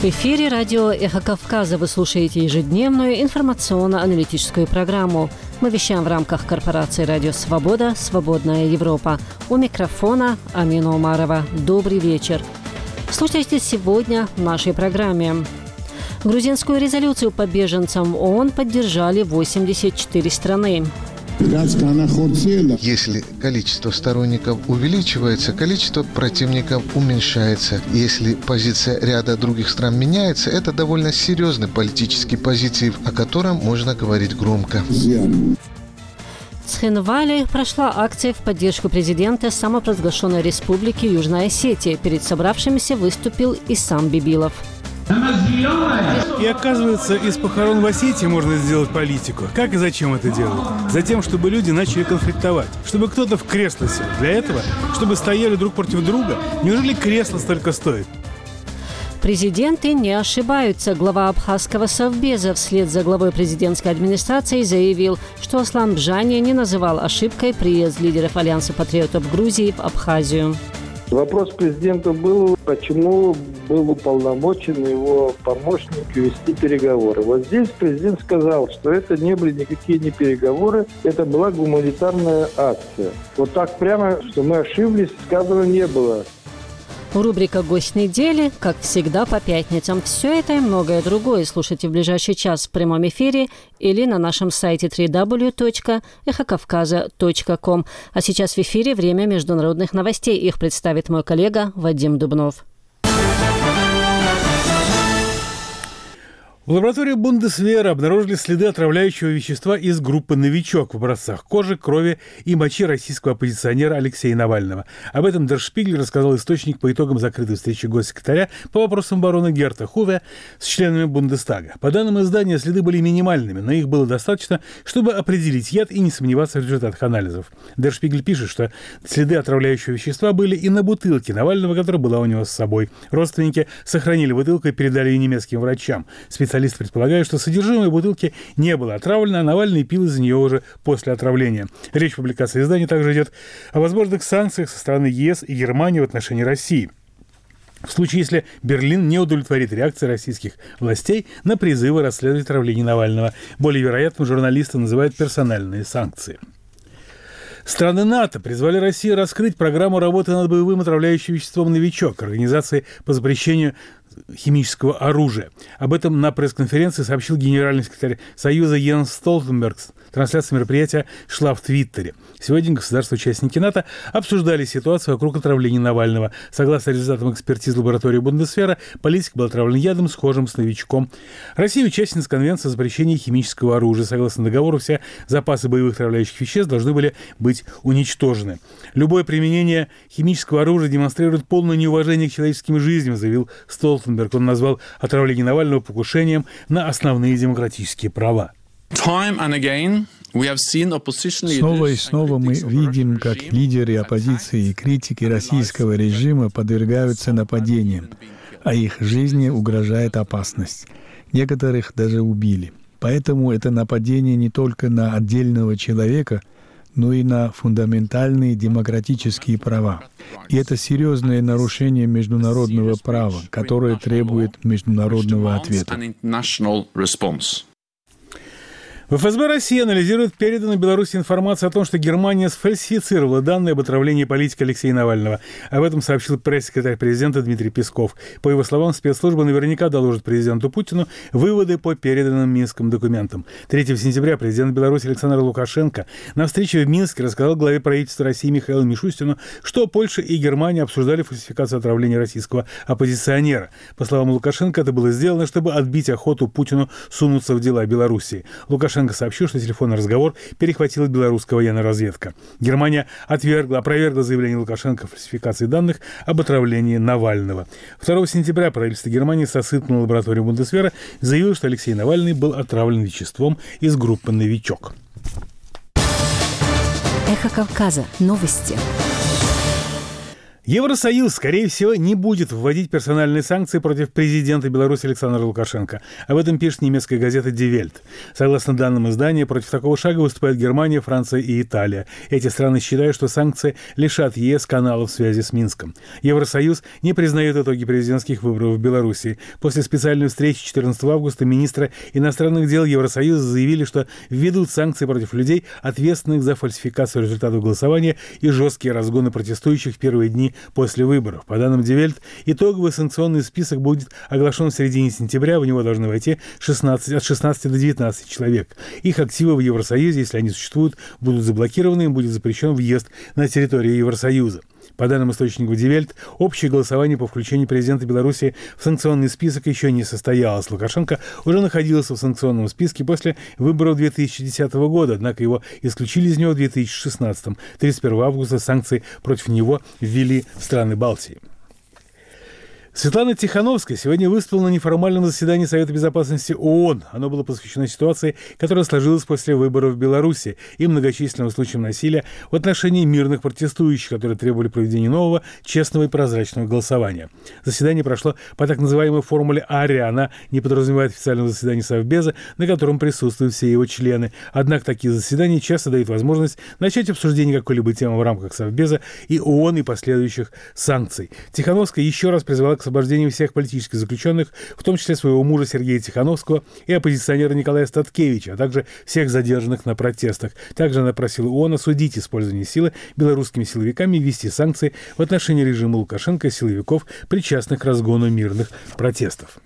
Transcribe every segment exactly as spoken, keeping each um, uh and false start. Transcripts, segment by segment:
эфире радио «Эхо Кавказа». Вы слушаете ежедневную информационно-аналитическую программу. Мы вещаем в рамках корпорации «Радио Свобода. Свободная Европа». У микрофона Амина Умарова. Добрый вечер. Слушайте сегодня в нашей программе. Грузинскую резолюцию по беженцам ООН поддержали восемьдесят четыре страны. Если количество сторонников увеличивается, количество противников уменьшается. Если позиция ряда других стран меняется, это довольно серьезный политический позитив, о котором можно говорить громко. В Цхинвале прошла акция в поддержку президента самопровозглашенной республики Южная Осетия. Перед собравшимися выступил и сам Бибилов. И оказывается, из похорон в Осетии можно сделать политику. Как и зачем это делают? Затем, чтобы люди начали конфликтовать. Чтобы кто-то в кресло сел. Для этого, чтобы стояли друг против друга. Неужели кресло столько стоит? Президенты не ошибаются. Глава Абхазского совбеза вслед за главой президентской администрации заявил, что Аслан Бжани не называл ошибкой приезд лидеров Альянса патриотов Грузии в Абхазию. Вопрос президента был, почему был уполномочен его помощник вести переговоры. Вот здесь президент сказал, что это не были никакие не переговоры, это была гуманитарная акция. Вот так прямо, что мы ошиблись, сказано не было. Рубрика «Гость недели», как всегда, по пятницам. Все это и многое другое слушайте в ближайший час в прямом эфире или на нашем сайте дабл ю дабл ю дабл ю точка эхо кавказа точка ком. А сейчас в эфире время международных новостей. Их представит мой коллега Вадим Дубнов. В лаборатории Бундесвера обнаружили следы отравляющего вещества из группы «Новичок» в образцах кожи, крови и мочи российского оппозиционера Алексея Навального. Об этом Der Spiegel рассказал источник по итогам закрытой встречи госсекретаря по вопросам обороны Герта Хуве с членами Бундестага. По данным издания, следы были минимальными, но их было достаточно, чтобы определить яд и не сомневаться в результатах анализов. Der Spiegel пишет, что следы отравляющего вещества были и на бутылке Навального, которая была у него с собой. Родственники сохранили бутылку и передали ее немецким врачам. Специалисты Специалисты предполагают, что содержимое бутылки не было отравлено, а Навальный пил из нее уже после отравления. Речь в публикации издания также идет о возможных санкциях со стороны ЕС и Германии в отношении России. В случае, если Берлин не удовлетворит реакции российских властей на призывы расследовать отравление Навального. Более вероятным журналисты называют персональные санкции. Страны НАТО призвали Россию раскрыть программу работы над боевым отравляющим веществом «Новичок» организации по запрещению химического оружия. Об этом на пресс-конференции сообщил генеральный секретарь Союза Йенс Столтенберг. Трансляция мероприятия шла в Твиттере. Сегодня государства-участники НАТО обсуждали ситуацию вокруг отравления Навального. Согласно результатам экспертиз лаборатории Бундесвера, политик был отравлен ядом, схожим с «Новичком». Россия участница Конвенции о запрещении химического оружия. Согласно договору, все запасы боевых отравляющих веществ должны были быть уничтожены. Любое применение химического оружия демонстрирует полное неуважение к человеческим жизням, заявил Столтенберг. Он назвал отравление Навального покушением на основные демократические права. Снова и снова мы видим, как лидеры оппозиции и критики российского режима подвергаются нападениям, а их жизни угрожает опасность. Некоторых даже убили. Поэтому это нападение не только на отдельного человека, но и на фундаментальные демократические права. И это серьезное нарушение международного права, которое требует международного ответа. В ФСБ России анализирует переданную Беларуси информацию о том, что Германия сфальсифицировала данные об отравлении политика Алексея Навального. Об этом сообщил пресс-секретарь президента Дмитрий Песков. По его словам, спецслужбы наверняка доложат президенту Путину выводы по переданным Минским документам. третьего сентября президент Беларуси Александр Лукашенко на встрече в Минске рассказал главе правительства России Михаилу Мишустину, что Польша и Германия обсуждали фальсификацию отравления российского оппозиционера. По словам Лукашенко, это было сделано, чтобы отбить охоту Путину сунуться в дела Белоруссии. Лукашенко сообщил, что телефонный разговор перехватила белорусская военная разведка. Германия отвергла, опровергла заявление Лукашенко о фальсификации данных об отравлении Навального. второго сентября правительство Германии со ссылкой на лабораторию Бундесвера заявило, что Алексей Навальный был отравлен веществом из группы «Новичок». Эхо Кавказа. Новости. Евросоюз, скорее всего, не будет вводить персональные санкции против президента Беларуси Александра Лукашенко. Об этом пишет немецкая газета Die Welt. Согласно данным издания, против такого шага выступают Германия, Франция и Италия. Эти страны считают, что санкции лишат ЕС каналов связи с Минском. Евросоюз не признает итоги президентских выборов в Беларуси. После специальной встречи четырнадцатого августа министры иностранных дел Евросоюза заявили, что введут санкции против людей, ответственных за фальсификацию результатов голосования и жесткие разгоны протестующих в первые дни после выборов. По данным Die Welt, итоговый санкционный список будет оглашен в середине сентября. В него должны войти шестнадцать, от шестнадцати до девятнадцати человек. Их активы в Евросоюзе, если они существуют, будут заблокированы, им будет запрещен въезд на территорию Евросоюза. По данным источников Die Welt, общее голосование по включению президента Беларуси в санкционный список еще не состоялось. Лукашенко уже находился в санкционном списке после выборов две тысячи десятого года, однако его исключили из него в две тысячи шестнадцатом. тридцать первого августа санкции против него ввели страны Балтии. Светлана Тихановская сегодня выступила на неформальном заседании Совета безопасности ООН. Оно было посвящено ситуации, которая сложилась после выборов в Беларуси и многочисленным случаям насилия в отношении мирных протестующих, которые требовали проведения нового, честного и прозрачного голосования. Заседание прошло по так называемой формуле АРИА. Она не подразумевает официального заседания Совбеза, на котором присутствуют все его члены. Однако такие заседания часто дают возможность начать обсуждение какой-либо темы в рамках Совбеза и ООН и последующих санкций. Тихановская еще раз призвала к освобождению всех политических заключенных, в том числе своего мужа Сергея Тихановского и оппозиционера Николая Статкевича, а также всех задержанных на протестах. Также она просила ООН осудить использование силы белорусскими силовиками и ввести санкции в отношении режима Лукашенко и силовиков, причастных к разгону мирных протестов.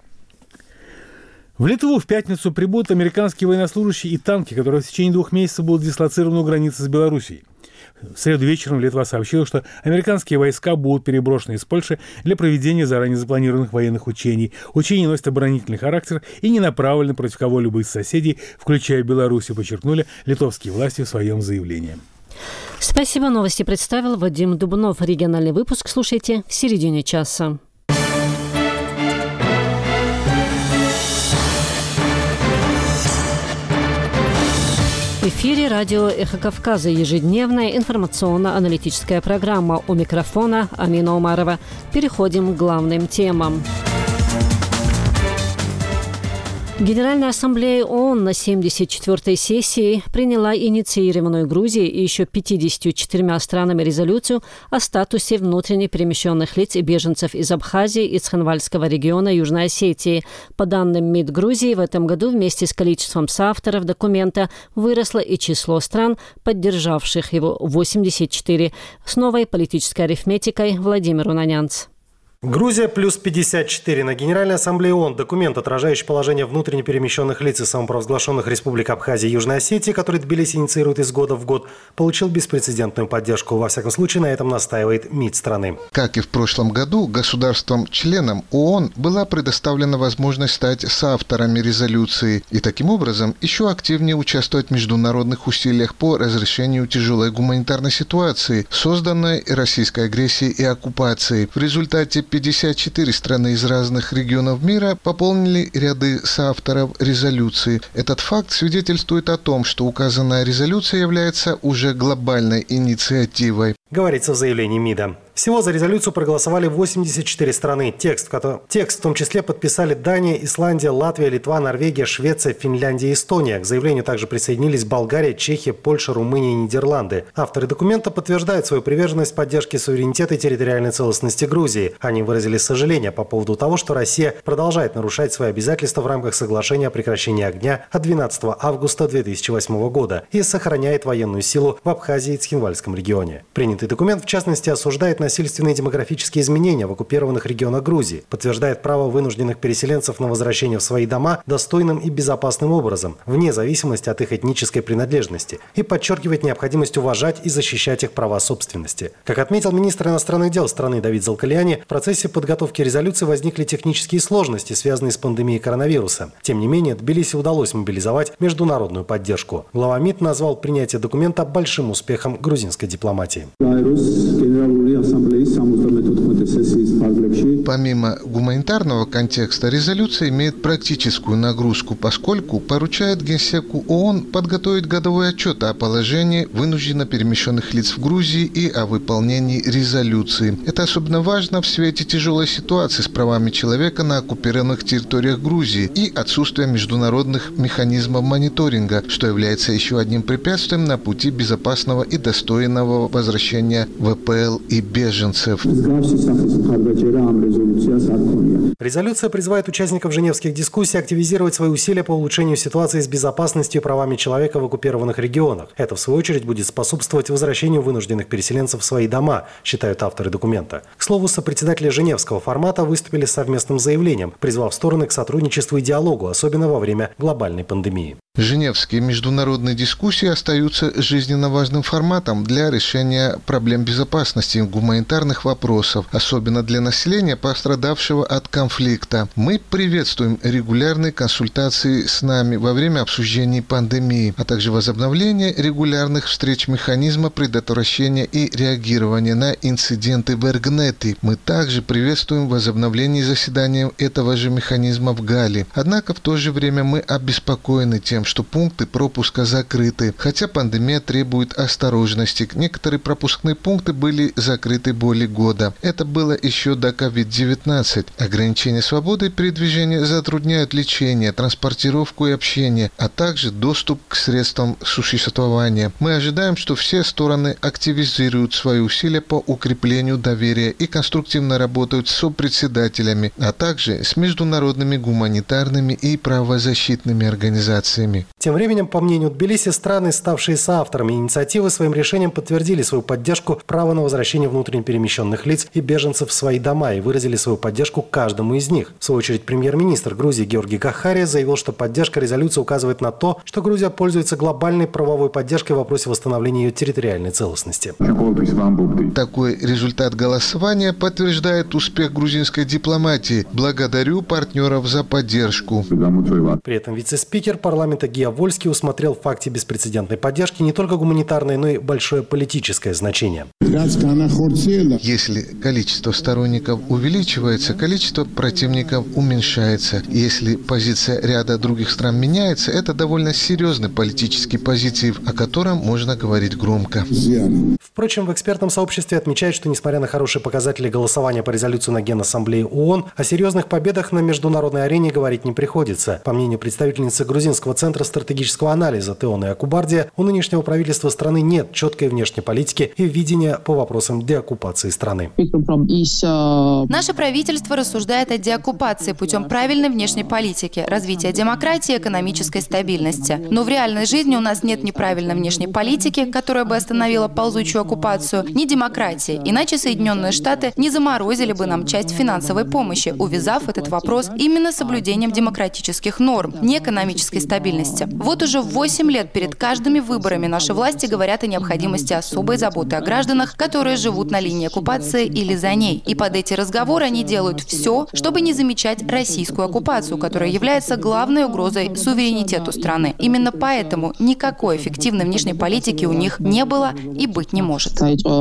В Литву в пятницу прибудут американские военнослужащие и танки, которые в течение двух месяцев будут дислоцированы у границы с Белоруссией. В среду вечером Литва сообщила, что американские войска будут переброшены из Польши для проведения заранее запланированных военных учений. Учения носят оборонительный характер и не направлены против кого-либо из соседей, включая Белоруссию, подчеркнули литовские власти в своем заявлении. Спасибо. Новости представил Вадим Дубнов. Региональный выпуск слушайте в середине часа. В эфире радио «Эхо Кавказа», ежедневная информационно-аналитическая программа. У микрофона Амина Умарова. Переходим к главным темам. Генеральная ассамблея ООН на семьдесят четвёртой сессии приняла инициированную Грузией и еще пятьюдесятью четырьмя странами резолюцию о статусе внутренне перемещенных лиц и беженцев из Абхазии и Цхинвальского региона Южной Осетии. По данным МИД Грузии, в этом году вместе с количеством соавторов документа выросло и число стран, поддержавших его, восемьдесят четыре. С новой политической арифметикой Владимир Унанянц. Грузия плюс пятьдесят четыре. На Генеральной ассамблее ООН документ, отражающий положение внутренне перемещенных лиц и самопровозглашенных республик Абхазии и Южной Осетии, который Тбилиси инициирует из года в год, получил беспрецедентную поддержку. Во всяком случае, на этом настаивает МИД страны. Как и в прошлом году, государствам-членам ООН была предоставлена возможность стать соавторами резолюции и таким образом еще активнее участвовать в международных усилиях по разрешению тяжелой гуманитарной ситуации, созданной российской агрессией и оккупацией. В результате пятьдесят четыре страны из разных регионов мира пополнили ряды соавторов резолюции. Этот факт свидетельствует о том, что указанная резолюция является уже глобальной инициативой. Говорится в заявлении МИДа. Всего за резолюцию проголосовали восемьдесят четыре страны. Текст, текст в том числе подписали Дания, Исландия, Латвия, Литва, Норвегия, Швеция, Финляндия и Эстония. К заявлению также присоединились Болгария, Чехия, Польша, Румыния и Нидерланды. Авторы документа подтверждают свою приверженность поддержке суверенитета и территориальной целостности Грузии. Они выразили сожаление по поводу того, что Россия продолжает нарушать свои обязательства в рамках соглашения о прекращении огня от двенадцатого августа две тысячи восьмого года и сохраняет военную силу в Абхазии и Цхинвальском регионе. Принятый документ, в частности, осуждает насильственные демографические изменения в оккупированных регионах Грузии, подтверждает право вынужденных переселенцев на возвращение в свои дома достойным и безопасным образом, вне зависимости от их этнической принадлежности, и подчеркивает необходимость уважать и защищать их права собственности. Как отметил министр иностранных дел страны Давид Залкаляни, в процессе подготовки резолюции возникли технические сложности, связанные с пандемией коронавируса. Тем не менее, Тбилиси удалось мобилизовать международную поддержку. Глава МИД назвал принятие документа большим успехом грузинской дипломатии. Помимо гуманитарного контекста, резолюция имеет практическую нагрузку, поскольку поручает Генсеку ООН подготовить годовой отчет о положении вынужденно перемещенных лиц в Грузии и о выполнении резолюции. Это особенно важно в свете тяжелой ситуации с правами человека на оккупированных территориях Грузии и отсутствия международных механизмов мониторинга, что является еще одним препятствием на пути безопасного и достойного возвращения вэ пэ эл и беженцев. Резолюция призывает участников женевских дискуссий активизировать свои усилия по улучшению ситуации с безопасностью и правами человека в оккупированных регионах. Это, в свою очередь, будет способствовать возвращению вынужденных переселенцев в свои дома, считают авторы документа. К слову, сопредседатели Женевского формата выступили с совместным заявлением, призвав стороны к сотрудничеству и диалогу, особенно во время глобальной пандемии. Женевские международные дискуссии остаются жизненно важным форматом для решения проблем безопасности и гуманитарных вопросов, особенно для населения, пострадавшего от конфликта. Мы приветствуем регулярные консультации с нами во время обсуждений пандемии, а также возобновление регулярных встреч механизма предотвращения и реагирования на инциденты в Эргнете. Мы также приветствуем возобновление заседания этого же механизма в Галле. Однако в то же время мы обеспокоены тем, что пункты пропуска закрыты, хотя пандемия требует осторожности. Некоторые пропускные пункты были закрыты более года. Это было еще до ковид девятнадцать. Ограничения свободы передвижения затрудняют лечение, транспортировку и общение, а также доступ к средствам существования. Мы ожидаем, что все стороны активизируют свои усилия по укреплению доверия и конструктивно работают с сопредседателями, а также с международными гуманитарными и правозащитными организациями. Тем временем, по мнению Тбилиси, страны, ставшие соавторами инициативы, своим решением подтвердили свою поддержку права на возвращение внутренне перемещенных лиц и беженцев в свои дома и выразили свою поддержку каждому из них. В свою очередь, премьер-министр Грузии Георгий Кахария заявил, что поддержка резолюции указывает на то, что Грузия пользуется глобальной правовой поддержкой в вопросе восстановления ее территориальной целостности. Такой результат голосования подтверждает успех грузинской дипломатии. Благодарю партнеров за поддержку. При этом вице-спикер парламента Гия Вольский усмотрел в факте беспрецедентной поддержки не только гуманитарное, но и большое политическое значение. Если количество сторонников увеличивается, количество противников уменьшается. Если позиция ряда других стран меняется, это довольно серьезный политический позитив, о котором можно говорить громко. Впрочем, в экспертном сообществе отмечают, что несмотря на хорошие показатели голосования по резолюции на Генассамблее ООН, о серьезных победах на международной арене говорить не приходится. По мнению представительницы Грузинского центра стратегического анализа Теоны Акубардия, у нынешнего правительства страны нет четкой внешней политики и видения по вопросам деоккупации страны. Наше правительство рассуждает о деоккупации путем правильной внешней политики, развития демократии и экономической стабильности. Но в реальной жизни у нас нет ни правильной внешней политики, которая бы остановила ползучую оккупацию, ни демократии. Иначе Соединенные Штаты не заморозили бы нам часть финансовой помощи, увязав этот вопрос именно соблюдением демократических норм, не экономической стабильности. Вот уже восемь лет перед каждыми выборами наши власти говорят о необходимости особой заботы о гражданах, которые живут на линии оккупации или за ней. И под эти разговоры они делают все, чтобы не замечать российскую оккупацию, которая является главной угрозой суверенитету страны. Именно поэтому никакой эффективной внешней политики у них не было и быть не может.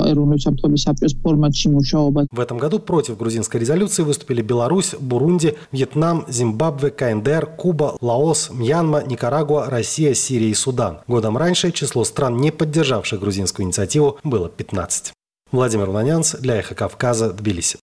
В этом году против грузинской резолюции выступили Беларусь, Бурунди, Вьетнам, Зимбабве, ка эн дэ эр, Куба, Лаос, Мьянма, Никарагуа, Россия, Сирия и Судан. Годом раньше число стран, не поддержавших грузинскую инициативу, было пятнадцать. Владимир Унанянц для «Эхо Кавказа», Тбилиси.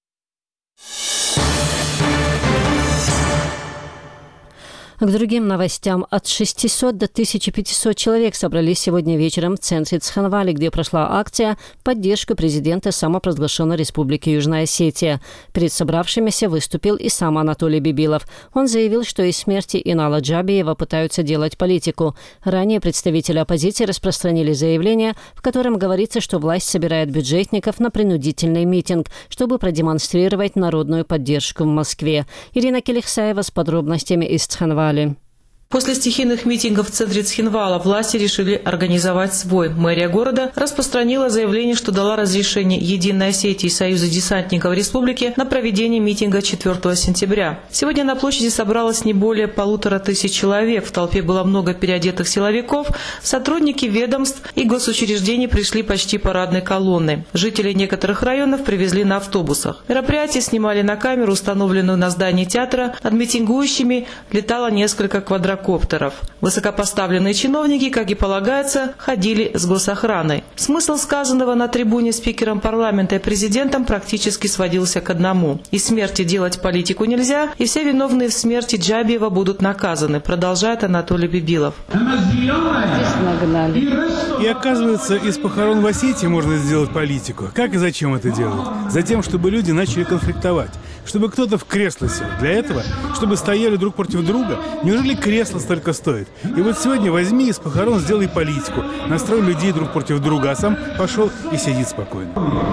К другим новостям. От шестисот до тысячи пятисот человек собрались сегодня вечером в центре Цхинвали, где прошла акция в поддержку президента самопровозглашенной Республики Южная Осетия. Перед собравшимися выступил и сам Анатолий Бибилов. Он заявил, что из смерти Инала Джабиева пытаются делать политику. Ранее представители оппозиции распространили заявление, в котором говорится, что власть собирает бюджетников на принудительный митинг, чтобы продемонстрировать народную поддержку в Москве. Ирина Келихсаева с подробностями из Цхинвали. После стихийных митингов в центре Цхинвала власти решили организовать свой. Мэрия города распространила заявление, что дала разрешение Единой Осетии и Союзу десантников республики на проведение митинга четвёртого сентября. Сегодня на площади собралось не более полутора тысяч человек. В толпе было много переодетых силовиков. Сотрудники ведомств и госучреждений пришли почти парадной колонной. Жители некоторых районов привезли на автобусах. Мероприятие снимали на камеру, установленную на здании театра. Над митингующими летало несколько квадрокоптеров. Высокопоставленные чиновники, как и полагается, ходили с госохраной. Смысл сказанного на трибуне спикером парламента и президентом практически сводился к одному. Из смерти делать политику нельзя, и все виновные в смерти Джабиева будут наказаны, продолжает Анатолий Бибилов. И оказывается, из похорон в Осетии можно сделать политику. Как и зачем это делают? Затем, чтобы люди начали конфликтовать. Чтобы кто-то в кресло сел. Для этого, чтобы стояли друг против друга. Неужели кресло столько стоит? И вот сегодня возьми из похорон, сделай политику. Настрой людей друг против друга, а сам пошел и сидит спокойно.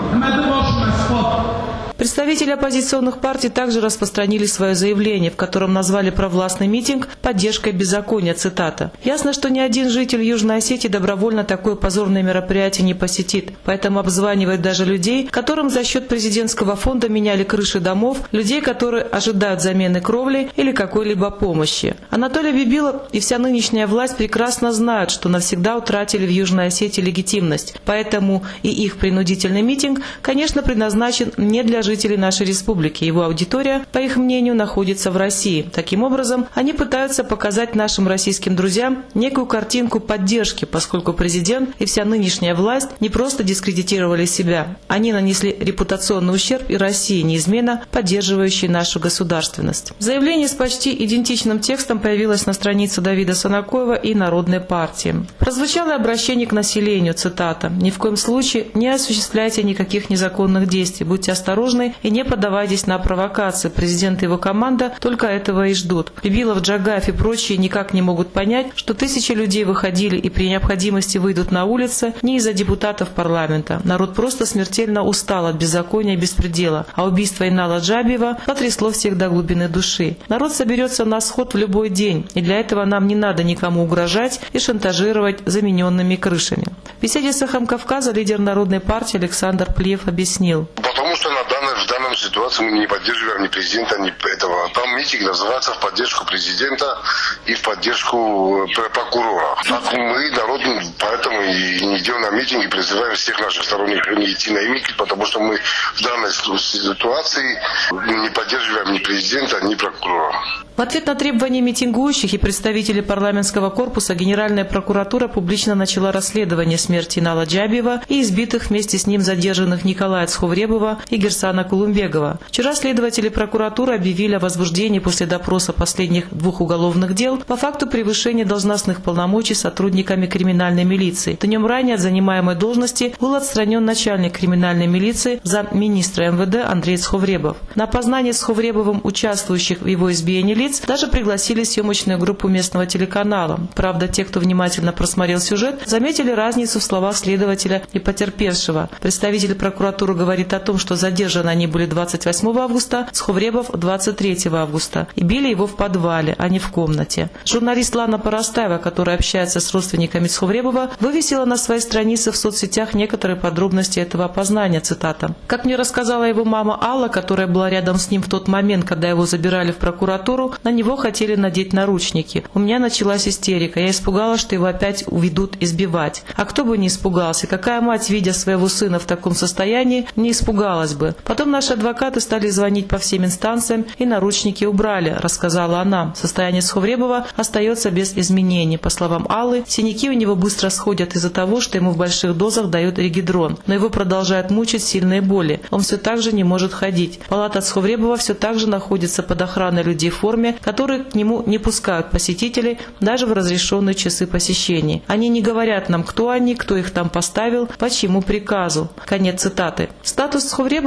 Представители оппозиционных партий также распространили свое заявление, в котором назвали провластный митинг поддержкой беззакония, цитата. «Ясно, что ни один житель Южной Осетии добровольно такое позорное мероприятие не посетит, поэтому обзванивает даже людей, которым за счет президентского фонда меняли крыши домов, людей, которые ожидают замены кровли или какой-либо помощи». Анатолий Бибилов и вся нынешняя власть прекрасно знают, что навсегда утратили в Южной Осетии легитимность, поэтому и их принудительный митинг, конечно, предназначен не для жителей нашей республики. Его аудитория, по их мнению, находится в России. Таким образом, они пытаются показать нашим российским друзьям некую картинку поддержки, поскольку президент и вся нынешняя власть не просто дискредитировали себя. Они нанесли репутационный ущерб и России, неизменно поддерживающей нашу государственность. Заявление с почти идентичным текстом появилось на странице Давида Санакоева и Народной партии. Прозвучало обращение к населению, цитата: «Ни в коем случае не осуществляйте никаких незаконных действий, будьте осторожны и не поддавайтесь на провокации. Президент и его команда только этого и ждут». Бибилов, Джагаев и прочие никак не могут понять, что тысячи людей выходили и при необходимости выйдут на улицы не из-за депутатов парламента. Народ просто смертельно устал от беззакония и беспредела, а убийство Инала Джабиева потрясло всех до глубины души. Народ соберется на сход в любой день, и для этого нам не надо никому угрожать и шантажировать замененными крышами. В беседе с «Эхом Кавказа» лидер Народной партии Александр Плиев объяснил. Потому что на данной, в данной ситуации мы не поддерживаем ни президента, ни этого. Там митинг называется в поддержку президента и в поддержку прокурора. Так мы, народ, поэтому и не идем на митинг и призываем всех наших сторонников не идти на митинг, потому что мы в данной ситуации не поддерживаем ни президента, ни прокурора. В ответ на требования митингующих и представителей парламентского корпуса Генеральная прокуратура публично начала расследование смерти Инала Джабиева и избитых вместе с ним задержанных Николая Цховребова и Герсана Кулумбегова. Вчера следователи прокуратуры объявили о возбуждении после допроса последних двух уголовных дел по факту превышения должностных полномочий сотрудниками криминальной милиции. Днем ранее от занимаемой должности был отстранен начальник криминальной милиции, замминистра эм вэ дэ Андрей Цховребов. На опознание Цховребовым участвующих в его избиении лиц даже пригласили съемочную группу местного телеканала. Правда, те, кто внимательно просмотрел сюжет, заметили разницу в словах следователя и потерпевшего. Представитель прокуратуры говорит о том, что задержаны они были двадцать восьмого августа, Цховребов двадцать третьего августа. И били его в подвале, а не в комнате. Журналист Лана Поростаева, которая общается с родственниками Цховребова, вывесила на своей странице в соцсетях некоторые подробности этого опознания, цитата. «Как мне рассказала его мама Алла, которая была рядом с ним в тот момент, когда его забирали в прокуратуру, на него хотели надеть наручники. У меня началась истерика. Я испугалась, что его опять уведут избивать. А кто бы не испугался? Какая мать, видя своего сына в таком состоянии, не испугалась бы? Потом наши адвокаты стали звонить по всем инстанциям и наручники убрали», рассказала она. Состояние Цховребова остается без изменений. По словам Аллы, синяки у него быстро сходят из-за того, что ему в больших дозах дают регидрон. Но его продолжают мучить сильные боли. Он все так же не может ходить. Палата Цховребова все так же находится под охраной людей в форме, которые к нему не пускают посетителей даже в разрешенные часы посещений. Они не говорят нам, кто они, кто их там поставил, по чьему приказу. Конец цитаты. Статус Цховребова подозреваемого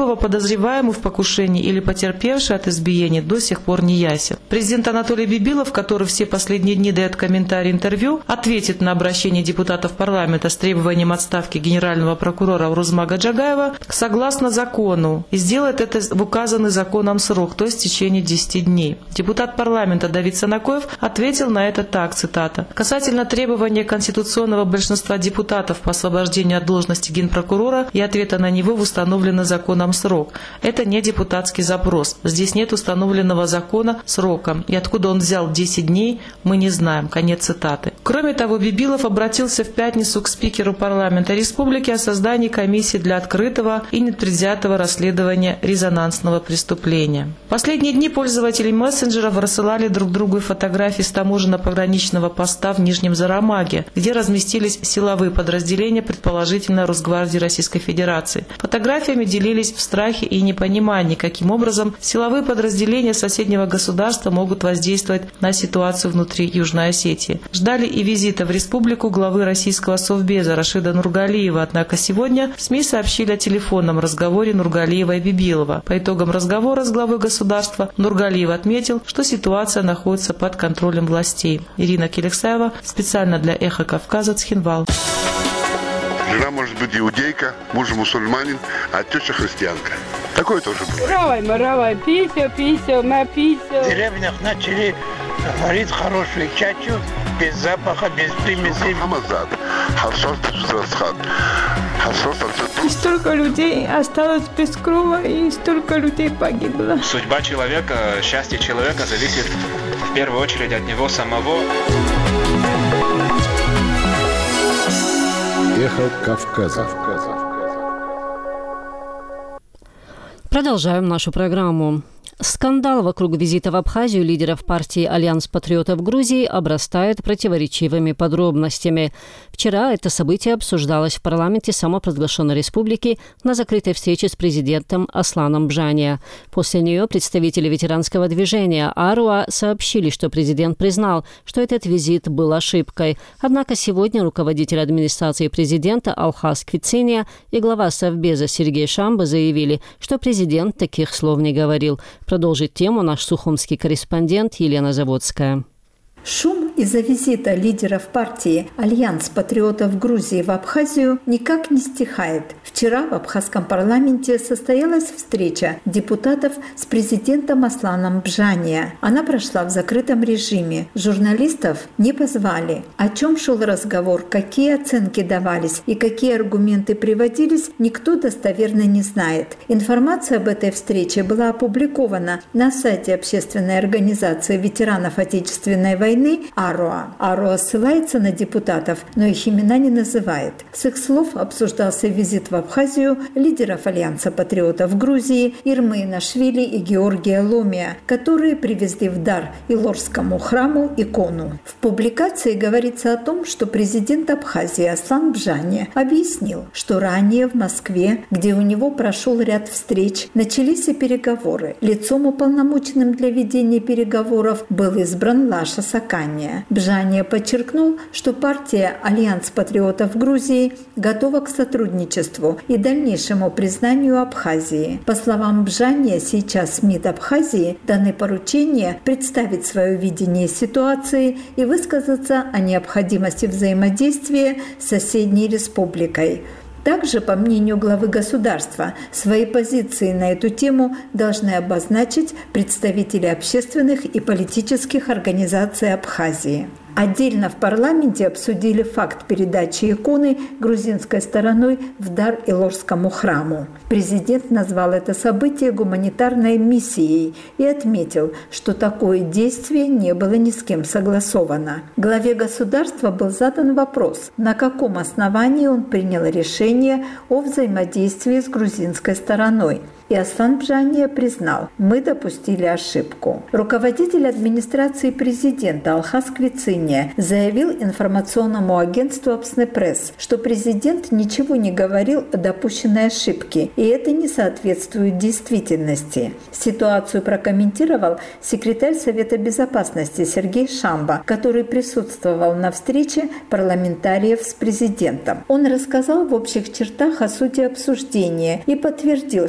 подозреваемый в покушении или потерпевший от избиения до сих пор не ясен. Президент Анатолий Бибилов, который все последние дни дает комментарии интервью, ответит на обращение депутатов парламента с требованием отставки генерального прокурора Урузмага Джагаева согласно закону и сделает это в указанный законом срок, то есть в течение десяти дней. Депутат парламента Давид Санакоев ответил на это так, цитата: «Касательно требования конституционного большинства депутатов по освобождению от должности генпрокурора и ответа на него в установленный законом срок. Это не депутатский запрос. Здесь нет установленного закона срока. И откуда он взял десять дней, мы не знаем». Конец цитаты. Кроме того, Бибилов обратился в пятницу к спикеру парламента республики о создании комиссии для открытого и непредвзятого расследования резонансного преступления. Последние дни пользователи мессенджеров рассылали друг другу фотографии с таможенно-пограничного поста в Нижнем Зарамаге, где разместились силовые подразделения, предположительно Росгвардии Российской Федерации. Фотографиями делились в страхе и непонимании, каким образом силовые подразделения соседнего государства могут воздействовать на ситуацию внутри Южной Осетии. Ждали и визита в республику главы российского Совбеза Рашида Нургалиева, однако сегодня СМИ сообщили о телефонном разговоре Нургалиева и Бибилова. По итогам разговора с главой государства Нургалиев отметил, что ситуация находится под контролем властей. Ирина Келексаева специально для «Эхо Кавказа», Цхинвал. Жена может быть иудейка, муж мусульманин, а теща христианка. Такое тоже бывает. Равай, маравай, пися, пися, ма пися. В деревнях начали варить хорошую чачу, без запаха, без примесей. И столько людей осталось без крова, и столько людей погибло. Судьба человека, счастье человека зависит в первую очередь от него самого. Эхо Кавказа. Продолжаем нашу программу. Скандал вокруг визита в Абхазию лидеров партии «Альянс патриотов Грузии» обрастает противоречивыми подробностями. Вчера это событие обсуждалось в парламенте самопровозглашенной республики на закрытой встрече с президентом Асланом Бжания. После нее представители ветеранского движения «Аруа» сообщили, что президент признал, что этот визит был ошибкой. Однако сегодня руководитель администрации президента Алхас Квициния и глава Совбеза Сергей Шамба заявили, что президент таких слов не говорил. Продолжит тему наш сухумский корреспондент Елена Заводская. Шум из-за визита лидеров партии «Альянс патриотов Грузии» в Абхазию никак не стихает. Вчера в абхазском парламенте состоялась встреча депутатов с президентом Асланом Бжания. Она прошла в закрытом режиме. Журналистов не позвали. О чем шел разговор, какие оценки давались и какие аргументы приводились, никто достоверно не знает. Информация об этой встрече была опубликована на сайте общественной организации ветеранов Отечественной войны «Аруа». «Аруа» ссылается на депутатов, но их имена не называет. С их слов обсуждался визит в Абхазию лидеров Альянса патриотов Грузии Ирмы Нашвили и Георгия Ломия, которые привезли в дар Илорскому храму икону. В публикации говорится о том, что президент Абхазии Аслан Бжания объяснил, что ранее в Москве, где у него прошел ряд встреч, начались и переговоры. Лицом, уполномоченным для ведения переговоров, был избран Лаша Сакания. Бжания подчеркнул, что партия «Альянс патриотов Грузии» готова к сотрудничеству и дальнейшему признанию Абхазии. По словам Бжания, сейчас МИД Абхазии даны поручения представить свое видение ситуации и высказаться о необходимости взаимодействия с соседней республикой. Также, по мнению главы государства, свои позиции на эту тему должны обозначить представители общественных и политических организаций Абхазии. Отдельно в парламенте обсудили факт передачи иконы грузинской стороной в дар Илорскому храму. Президент назвал это событие гуманитарной миссией и отметил, что такое действие не было ни с кем согласовано. Главе государства был задан вопрос, на каком основании он принял решение о взаимодействии с грузинской стороной. И Аслан Бжания признал, мы допустили ошибку. Руководитель администрации президента Алхас Квициния заявил информационному агентству Апснепресс, что президент ничего не говорил о допущенной ошибке, и это не соответствует действительности. Ситуацию прокомментировал секретарь Совета безопасности Сергей Шамба, который присутствовал на встрече парламентариев с президентом. Он рассказал в общих чертах о сути обсуждения и подтвердил, что Аслан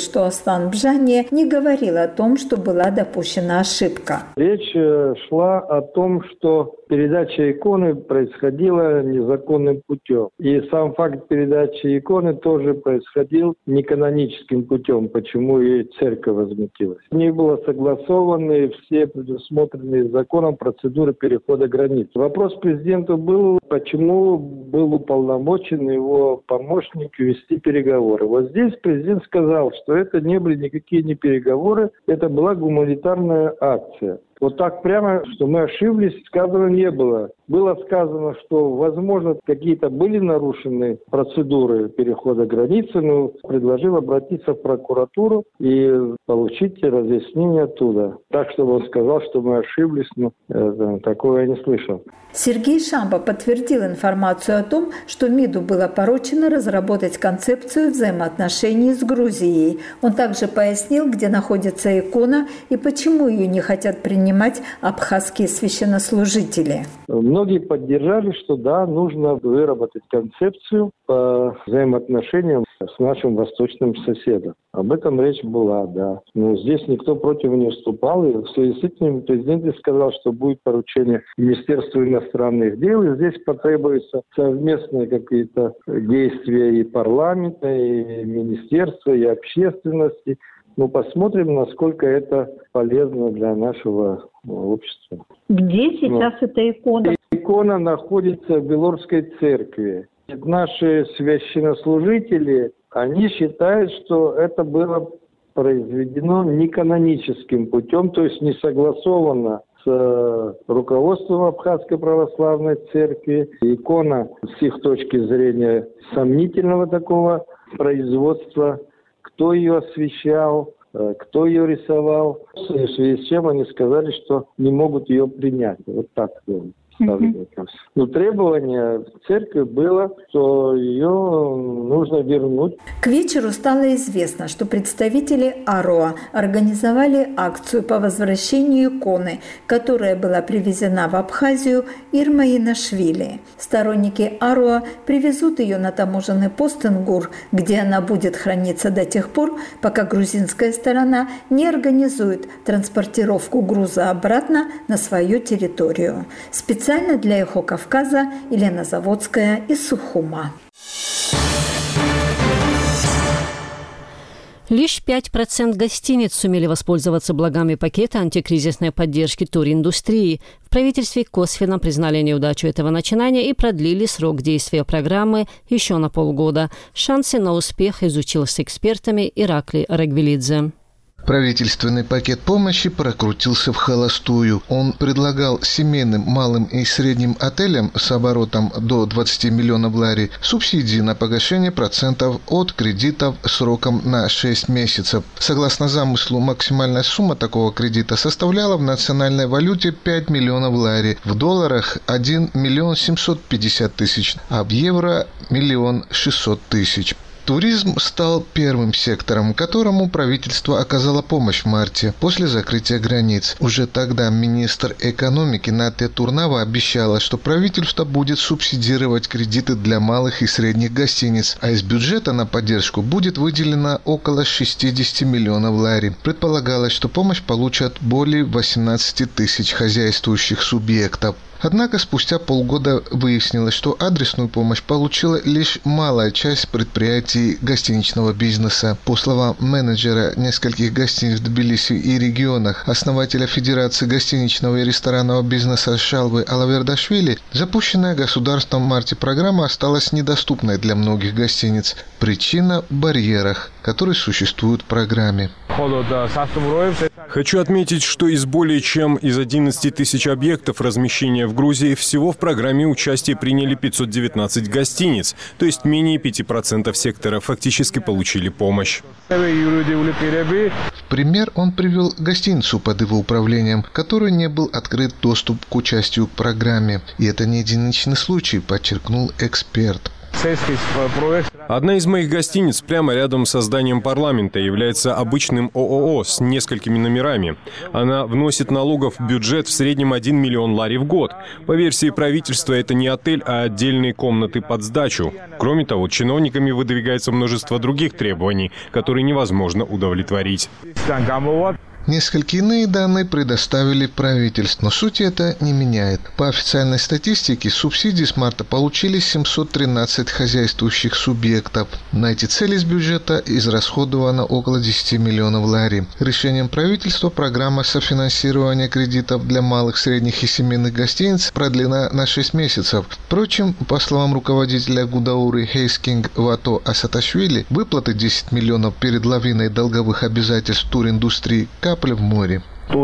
Аслан Бжани не говорил о том, что была допущена ошибка. Речь шла о том, что передача иконы происходила незаконным путем. И сам факт передачи иконы тоже происходил неканоническим путем, почему и церковь возмутилась. Не было согласованы все предусмотренные законом процедуры перехода границ. Вопрос президенту был, почему был уполномочен его помощник вести переговоры. Вот здесь президент сказал, что это не были никакие не переговоры, это была гуманитарная акция. Вот так прямо, что мы ошиблись, сказано не было. Было сказано, что, возможно, какие-то были нарушены процедуры перехода границы, но предложил обратиться в прокуратуру и получить разъяснение оттуда. Так, чтобы он сказал, что мы ошиблись, но э, такого я не слышал. Сергей Шамба подтвердил информацию о том, что МИДу было поручено разработать концепцию взаимоотношений с Грузией. Он также пояснил, где находится икона и почему ее не хотят принимать абхазские священнослужители. Многие поддержали, что да, нужно выработать концепцию по взаимоотношениям с нашим восточным соседом. Об этом речь была, да. Но здесь никто против не вступал. И в связи с этим президент сказал, что будет поручение Министерству иностранных дел. И здесь потребуются совместные какие-то действия и парламента, и министерства, и общественности. Ну, посмотрим, насколько это полезно для нашего общества. Где сейчас ну, эта икона? Икона находится в Белорусской церкви. Наши священнослужители, они считают, что это было произведено неканоническим путем, то есть не согласовано с руководством Абхазской православной церкви. Икона с их точки зрения сомнительного такого производства. Кто ее освещал, кто ее рисовал, в связи с чем они сказали, что не могут ее принять. Вот так было. Mm-hmm. Но требование церкви было, что ее нужно вернуть. К вечеру стало известно, что представители АРОА организовали акцию по возвращению иконы, которая была привезена в Абхазию Ирмой Инашвили. Сторонники АРОА привезут ее на таможенный пост Ингур, где она будет храниться до тех пор, пока грузинская сторона не организует транспортировку груза обратно на свою территорию. Специально Специально для «Эхо Кавказа» Елена Заводская из Сухума. Лишь пять процентов гостиниц сумели воспользоваться благами пакета антикризисной поддержки туриндустрии. В правительстве косвенно признали неудачу этого начинания и продлили срок действия программы еще на полгода. Шансы на успех изучил с экспертами Ираклий Рагвелидзе. Правительственный пакет помощи прокрутился в холостую. Он предлагал семейным, малым и средним отелям с оборотом до двадцати миллионов лари субсидии на погашение процентов от кредитов сроком на шесть месяцев. Согласно замыслу, максимальная сумма такого кредита составляла в национальной валюте пять миллионов лари, в долларах один миллион семьсот пятьдесят тысяч, а в евро миллион шестьсот тысяч. Туризм стал первым сектором, которому правительство оказало помощь в марте после закрытия границ. Уже тогда министр экономики Натя Турнава обещала, что правительство будет субсидировать кредиты для малых и средних гостиниц, а из бюджета на поддержку будет выделено около шестьдесят миллионов лари. Предполагалось, что помощь получат более восемнадцати тысяч хозяйствующих субъектов. Однако спустя полгода выяснилось, что адресную помощь получила лишь малая часть предприятий гостиничного бизнеса. По словам менеджера нескольких гостиниц в Тбилиси и регионах, основателя Федерации гостиничного и ресторанного бизнеса Шалвы Алавердашвили, запущенная государством в марте программа осталась недоступной для многих гостиниц. Причина в барьерах, которые существуют в программе. Хочу отметить, что из более чем из одиннадцати тысяч объектов размещения в Грузии всего в программе участие приняли пятьсот девятнадцать гостиниц, то есть менее пяти процентов сектора фактически получили помощь. В пример он привел гостиницу под его управлением, в которой не был открыт доступ к участию в программе. И это не единичный случай, подчеркнул эксперт. Одна из моих гостиниц прямо рядом с зданием парламента является обычным ООО с несколькими номерами. Она вносит налогов в бюджет в среднем один миллион лари в год. По версии правительства, это не отель, а отдельные комнаты под сдачу. Кроме того, чиновниками выдвигается множество других требований, которые невозможно удовлетворить. Несколько иные данные предоставили правительство, но суть это не меняет. По официальной статистике, субсидии с марта получили семьсот тринадцать хозяйствующих субъектов. На эти цели из бюджета израсходовано около десять миллионов лари. Решением правительства программа софинансирования кредитов для малых, средних и семейных гостиниц продлена на шесть месяцев. Впрочем, по словам руководителя Гудауры Хейскинг Вато Асаташвили, выплаты десять миллионов перед лавиной долговых обязательств туриндустрии капля в море.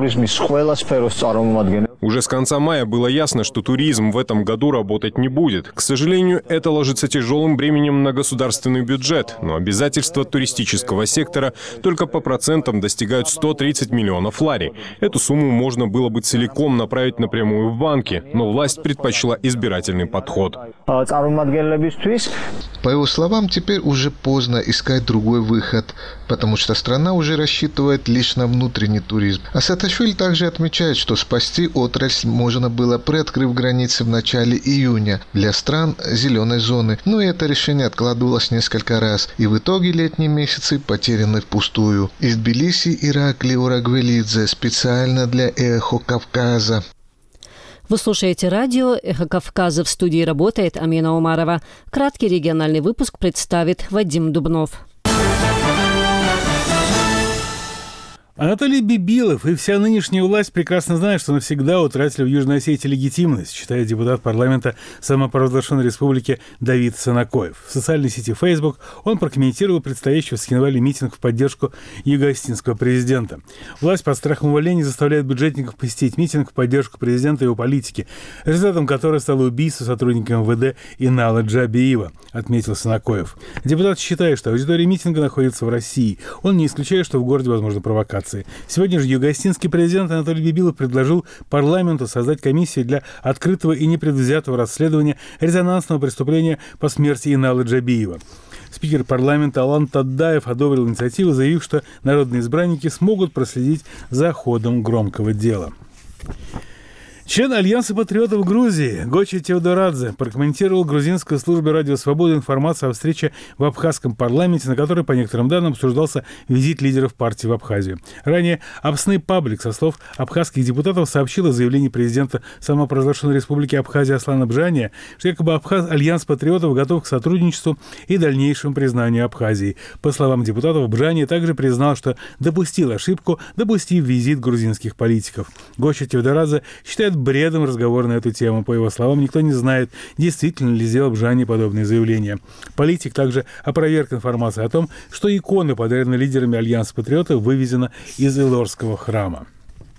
Уже с конца мая было ясно, что туризм в этом году работать не будет. К сожалению, это ложится тяжелым бременем на государственный бюджет, но обязательства туристического сектора только по процентам достигают сто тридцать миллионов лари. Эту сумму можно было бы целиком направить напрямую в банки, но власть предпочла избирательный подход. По его словам, теперь уже поздно искать другой выход, потому что страна уже рассчитывает лишь на внутренний туризм. А Саакашвили также отмечает, что спасти отрасль можно было, приоткрыв границы в начале июня для стран зеленой зоны. Но это решение откладывалось несколько раз, и в итоге летние месяцы потеряны впустую. Из Тбилиси Иракли Урагвелидзе специально для «Эхо Кавказа». Вы слушаете радио «Эхо Кавказа». В студии работает Амина Умарова. Краткий региональный выпуск представит Вадим Дубнов. Анатолий Бибилов и вся нынешняя власть прекрасно знают, что навсегда утратили в Южной Осетии легитимность, считает депутат парламента самопровозглашенной республики Давид Санакоев. В социальной сети Facebook он прокомментировал предстоящий в Схинвале митинг в поддержку юго-осетинского президента. Власть под страхом увольнения заставляет бюджетников посетить митинг в поддержку президента и его политики, результатом которой стало убийство сотрудника эм вэ дэ Инала Джабиева, отметил Санакоев. Депутат считает, что аудитория митинга находится в России. Он не исключает, что в городе возможна провокация. Сегодня же юго-осетинский президент Анатолий Бибилов предложил парламенту создать комиссию для открытого и непредвзятого расследования резонансного преступления по смерти Инала Джабиева. Спикер парламента Алан Таддаев одобрил инициативу, заявив, что народные избранники смогут проследить за ходом громкого дела. Член Альянса патриотов Грузии Гочи Теодорадзе прокомментировал грузинской службе «Радио Свобода» информацию о встрече в абхазском парламенте, на которой, по некоторым данным, обсуждался визит лидеров партии в Абхазию. Ранее Абсны Паблик, со слов абхазских депутатов, сообщил о заявлении президента самопровозглашенной республики Абхазия Аслана Бжания, что якобы Абхаз... Альянс патриотов готов к сотрудничеству и дальнейшему признанию Абхазии. По словам депутатов, Бжания также признал, что допустил ошибку, допустив визит грузинских политиков. Гочи Теодорадзе считает бредом разговор на эту тему. По его словам, никто не знает, действительно ли сделал Бжани подобные заявления. Политик также опроверг информацию о том, что икона, подаренная лидерами Альянса патриотов, вывезена из Илорского храма.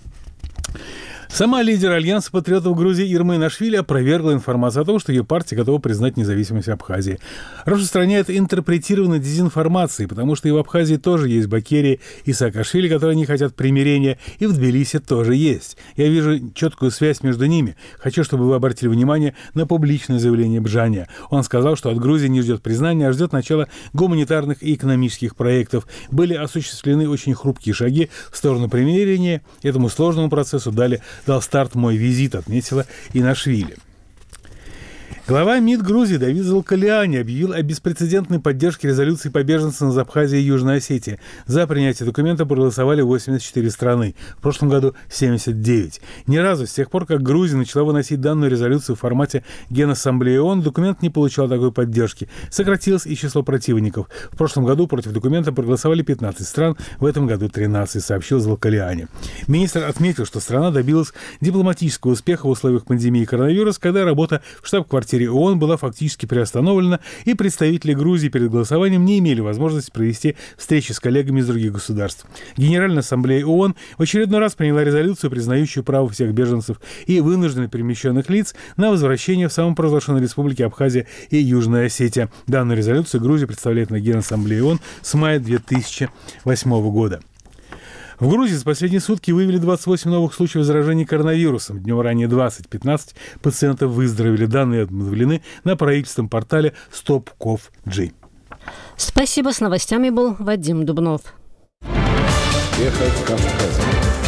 Сама лидер Альянса патриотов Грузии Ирма Инашвили опровергла информацию о том, что ее партия готова признать независимость Абхазии. Распространяет интерпретированной дезинформацией, потому что и в Абхазии тоже есть Бакерия и Саакашвили, которые не хотят примирения, и в Тбилиси тоже есть. Я вижу четкую связь между ними. Хочу, чтобы вы обратили внимание на публичное заявление Бжания. Он сказал, что от Грузии не ждет признания, а ждет начала гуманитарных и экономических проектов. Были осуществлены очень хрупкие шаги в сторону примирения. Этому сложному процессу дали дал старт мой визит, отметила Инашвили. Глава МИД Грузии Давид Залкалиани объявил о беспрецедентной поддержке резолюции по беженцам из Абхазии и Южной Осетии. За принятие документа проголосовали восемьдесят четыре страны, в прошлом году семьдесят девять. Ни разу с тех пор, как Грузия начала выносить данную резолюцию в формате Генассамблеи ООН, документ не получал такой поддержки. Сократилось и число противников. В прошлом году против документа проголосовали пятнадцать стран, в этом году тринадцать, сообщил Залкалиани. Министр отметил, что страна добилась дипломатического успеха в условиях пандемии коронавируса, когда работа в штаб-квартире ООН была фактически приостановлена, и представители Грузии перед голосованием не имели возможности провести встречи с коллегами из других государств. Генеральная ассамблея ООН в очередной раз приняла резолюцию, признающую право всех беженцев и вынужденно перемещенных лиц на возвращение в самопровозглашенные республики Абхазия и Южная Осетия. Данную резолюцию Грузия представляет на Генассамблее ООН с мая две тысячи восьмого года. В Грузии за последние сутки выявили двадцать восемь новых случаев заражения коронавирусом. Днем ранее двадцать-пятнадцать пациентов выздоровели. Данные обновлены на правительственном портале стоп ков джи. Спасибо. С новостями был Вадим Дубнов. Эхо Кавказа.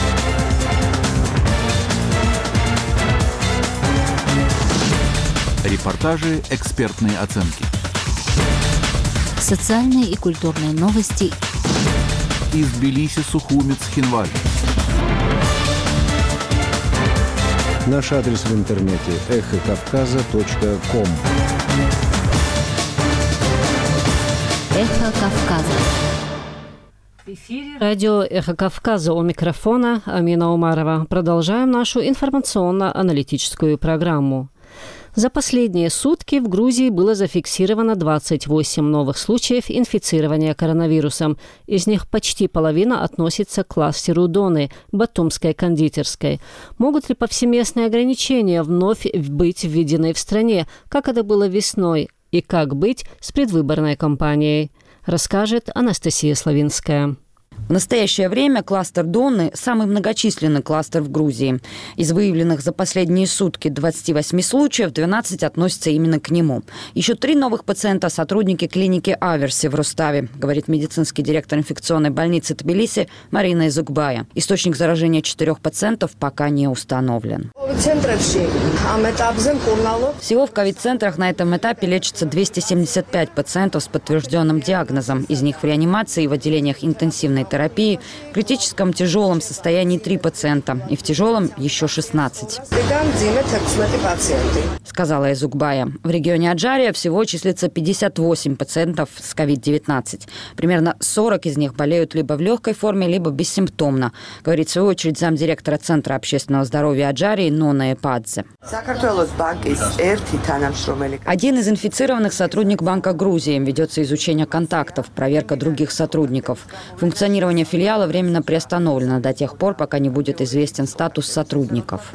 Репортажи, экспертные оценки. Социальные и культурные новости. Из Тбилиси, Сухуми, Цхинваль. Наш адрес в интернете эхо кавказа точка ком. Эхо Кавказа. Радио «Эхо Кавказа», у микрофона Амина Умарова. Продолжаем нашу информационно-аналитическую программу. За последние сутки в Грузии было зафиксировано двадцать восемь новых случаев инфицирования коронавирусом. Из них почти половина относится к кластеру Доны, Батумской кондитерской. Могут ли повсеместные ограничения вновь быть введены в стране, как это было весной, и как быть с предвыборной кампанией, расскажет Анастасия Славинская. В настоящее время кластер Доны – самый многочисленный кластер в Грузии. Из выявленных за последние сутки двадцати восьми случаев двенадцать относятся именно к нему. Еще три новых пациента – сотрудники клиники Аверси в Руставе, говорит медицинский директор инфекционной больницы Тбилиси Марина Изукбая. Источник заражения четырех пациентов пока не установлен. Всего в ковид-центрах на этом этапе лечится двести семьдесят пять пациентов с подтвержденным диагнозом. Из них в реанимации и в отделениях интенсивной терапии, в критическом тяжелом состоянии три пациента и в тяжелом еще шестнадцать. Сказала Изукбая. В регионе Аджария всего числится пятьдесят восемь пациентов с ковид девятнадцать. Примерно сорок из них болеют либо в легкой форме, либо бессимптомно, говорит в свою очередь замдиректора Центра общественного здоровья Аджарии Нона Эпадзе. Один из инфицированных сотрудник Банка Грузии. Ведется изучение контактов, проверка других сотрудников. Функционирование филиала временно приостановлено до тех пор, пока не будет известен статус сотрудников.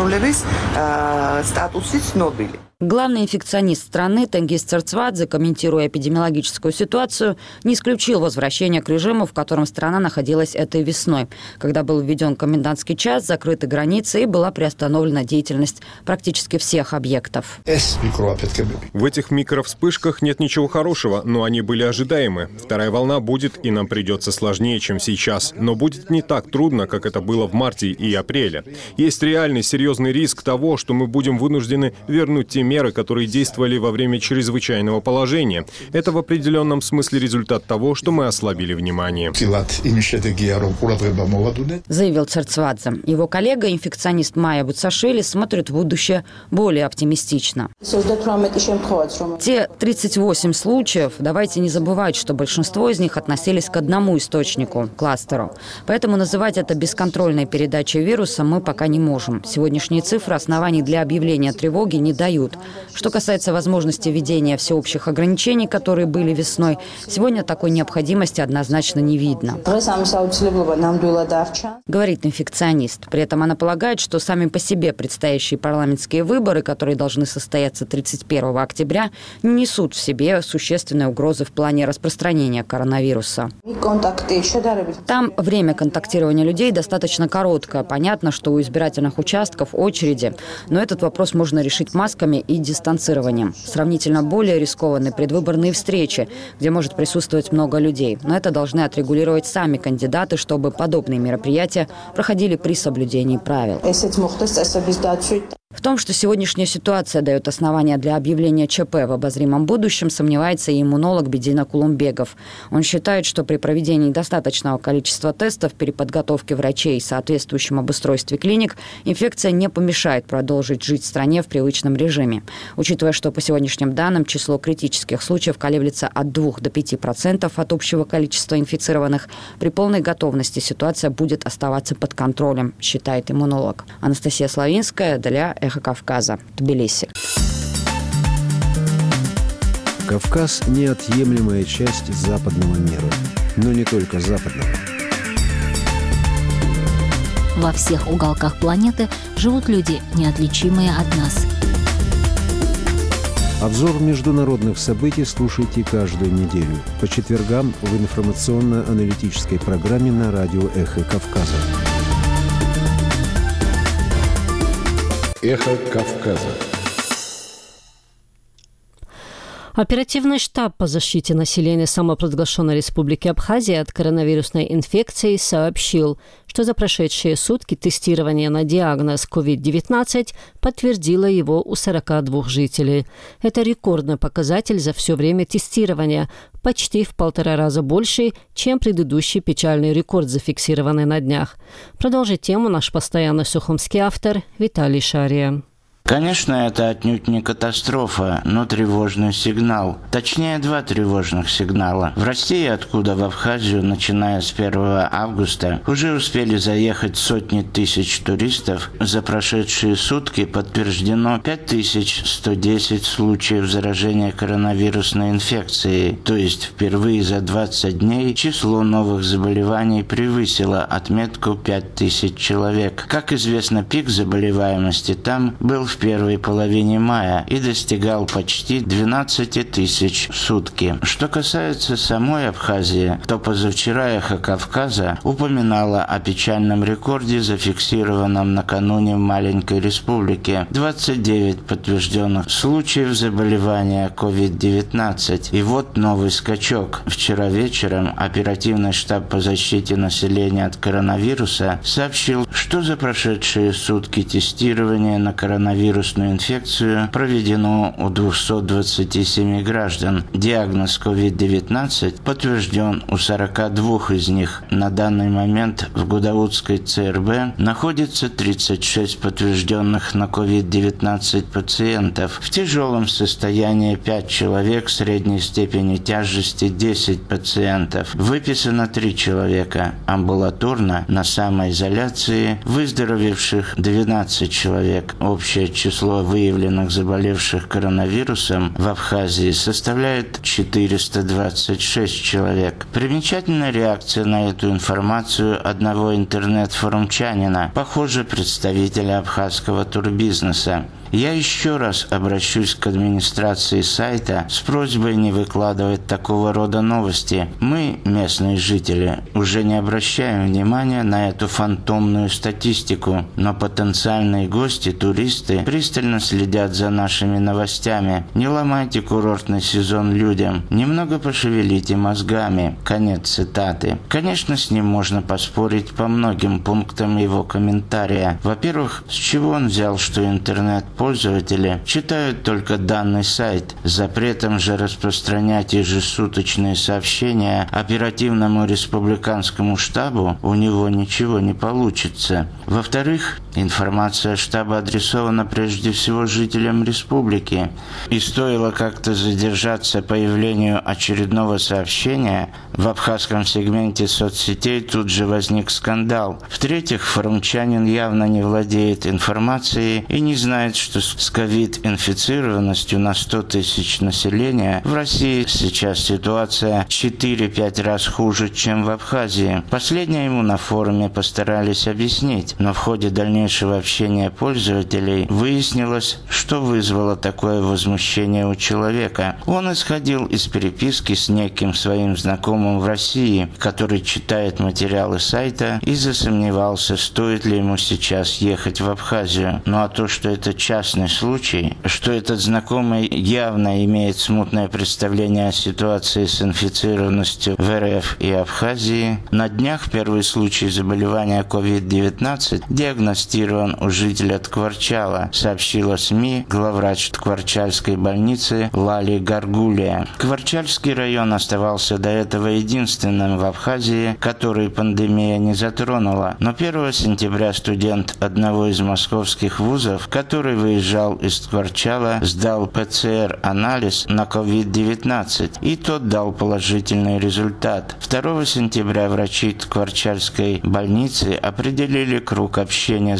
Главный инфекционист страны Тенгиз Церцвадзе, комментируя эпидемиологическую ситуацию, не исключил возвращение к режиму, в котором страна находилась этой весной, когда был введен комендантский час, закрыты границы и была приостановлена деятельность практически всех объектов. В этих микровспышках нет ничего хорошего, но они были ожидаемы. Вторая волна будет, и нам придется сложнее, чем сейчас. Но будет не так трудно, как это было в марте и апреле. Есть реальный серьезный риск того, что мы будем вынуждены вернуть те меры, которые действовали во время чрезвычайного положения. Это в определенном смысле результат того, что мы ослабили внимание. Заявил Церцвадзе. Его коллега, инфекционист Майя Буцашвили, смотрит в будущее более оптимистично. Те тридцать восемь случаев, давайте не забывать, что большинство из них относились к одному источнику, кластеру. Поэтому называть это бесконтрольной передачей вируса мы пока не можем. Сегодняшние цифры оснований для объявления тревоги не дают. Что касается возможности введения всеобщих ограничений, которые были весной, сегодня такой необходимости однозначно не видно. Говорит инфекционист. При этом она полагает, что сами по себе предстоящие парламентские выборы, которые должны состояться тридцать первого октября, не несут в себе существенной угрозы в плане распространения коронавируса. Там время контактирования людей достаточно короткое. Понятно, что у избирательных участков очереди, но этот вопрос можно решить масками и дистанцированием. Сравнительно более рискованны предвыборные встречи, где может присутствовать много людей. Но это должны отрегулировать сами кандидаты, чтобы подобные мероприятия проходили при соблюдении правил. В том, что сегодняшняя ситуация дает основания для объявления ЧП в обозримом будущем, сомневается и иммунолог Бедина Кулумбегов. Он считает, что при проведении достаточного количества тестов, переподготовке врачей и соответствующем обустройстве клиник, инфекция не помешает продолжить жить в стране в привычном режиме. Учитывая, что по сегодняшним данным число критических случаев колеблется от двух до пяти процентов от общего количества инфицированных, при полной готовности ситуация будет оставаться под контролем, считает иммунолог. Анастасия Славинская для Эхо Кавказа, Тбилиси. Кавказ – неотъемлемая часть западного мира, но не только западного. Во всех уголках планеты живут люди, неотличимые от нас. Обзор международных событий слушайте каждую неделю по четвергам в информационно-аналитической программе на радио «Эхо Кавказа». «Эхо Кавказа». Оперативный штаб по защите населения самопровозглашенной Республики Абхазия от коронавирусной инфекции сообщил, что за прошедшие сутки тестирование на диагноз ковид девятнадцать подтвердило его у сорока двух жителей. Это рекордный показатель за все время тестирования, почти в полтора раза больше, чем предыдущий печальный рекорд, зафиксированный на днях. Продолжит тему наш постоянный сухумский автор Виталий Шария. Конечно, это отнюдь не катастрофа, но тревожный сигнал. Точнее, два тревожных сигнала. В России, откуда в Абхазию, начиная с первого августа, уже успели заехать сотни тысяч туристов. За прошедшие сутки подтверждено пять тысяч сто десять случаев заражения коронавирусной инфекцией. То есть впервые за двадцать дней число новых заболеваний превысило отметку пять тысяч человек. Как известно, пик заболеваемости там был в первой половине мая и достигал почти двенадцать тысяч в сутки. Что касается самой Абхазии, то позавчера «Эхо Кавказа» упоминала о печальном рекорде, зафиксированном накануне в маленькой республике. двадцать девять подтвержденных случаев заболевания ковид девятнадцать. И вот новый скачок. Вчера вечером оперативный штаб по защите населения от коронавируса сообщил, что за прошедшие сутки тестирование на коронавирусную инфекцию проведено у двухсот двадцати семи граждан. Диагноз ковид девятнадцать подтвержден у сорока двух из них. На данный момент в Гудаутской ЦРБ находится тридцать шесть подтвержденных на ковид девятнадцать пациентов. В тяжелом состоянии пять человек, средней степени тяжести десять пациентов. Выписано три человека. Амбулаторно на самоизоляции выздоровевших двенадцать человек. Общее число выявленных заболевших коронавирусом в Абхазии составляет четыреста двадцать шесть человек. Примечательна реакция на эту информацию одного интернет-форумчанина, похоже, представителя абхазского турбизнеса. Я еще раз обращусь к администрации сайта с просьбой не выкладывать такого рода новости. Мы, местные жители, уже не обращаем внимания на эту фантомную статистику, но потенциальные гости, туристы, пристально следят за нашими новостями. Не ломайте курортный сезон людям, немного пошевелите мозгами. Конец цитаты. Конечно, с ним можно поспорить по многим пунктам его комментария. Во-первых, с чего он взял, что интернет пользователи читают только данный сайт. Запретом же распространять ежесуточные сообщения оперативному республиканскому штабу у него ничего не получится. Во-вторых, информация штаба адресована прежде всего жителям республики. И стоило как-то задержаться появлению очередного сообщения, в абхазском сегменте соцсетей тут же возник скандал. В-третьих, форумчанин явно не владеет информацией и не знает, что с ковид-инфицированностью на сто тысяч населения в России сейчас ситуация четыре-пять раз хуже, чем в Абхазии. Последнее ему на форуме постарались объяснить, но в ходе дальнейшего общения пользователей выяснилось, что вызвало такое возмущение у человека. Он исходил из переписки с неким своим знакомым в России, который читает материалы сайта и засомневался, стоит ли ему сейчас ехать в Абхазию. Ну а то, что это частный случай, что этот знакомый явно имеет смутное представление о ситуации с инфицированностью в эр эф и Абхазии. На днях первый случай заболевания ковид девятнадцать диагностирован у жителя Ткварчала, сообщила СМИ главврач Ткварчальской больницы Лали Гаргулия. Ткварчальский район оставался до этого единственным в Абхазии, который пандемия не затронула. Но первого сентября студент одного из московских вузов, который выезжал из Ткварчала, сдал пэ цэ эр-анализ на ковид девятнадцать, и тот дал положительный результат. второго сентября врачи Ткварчальской больницы определили круг общения с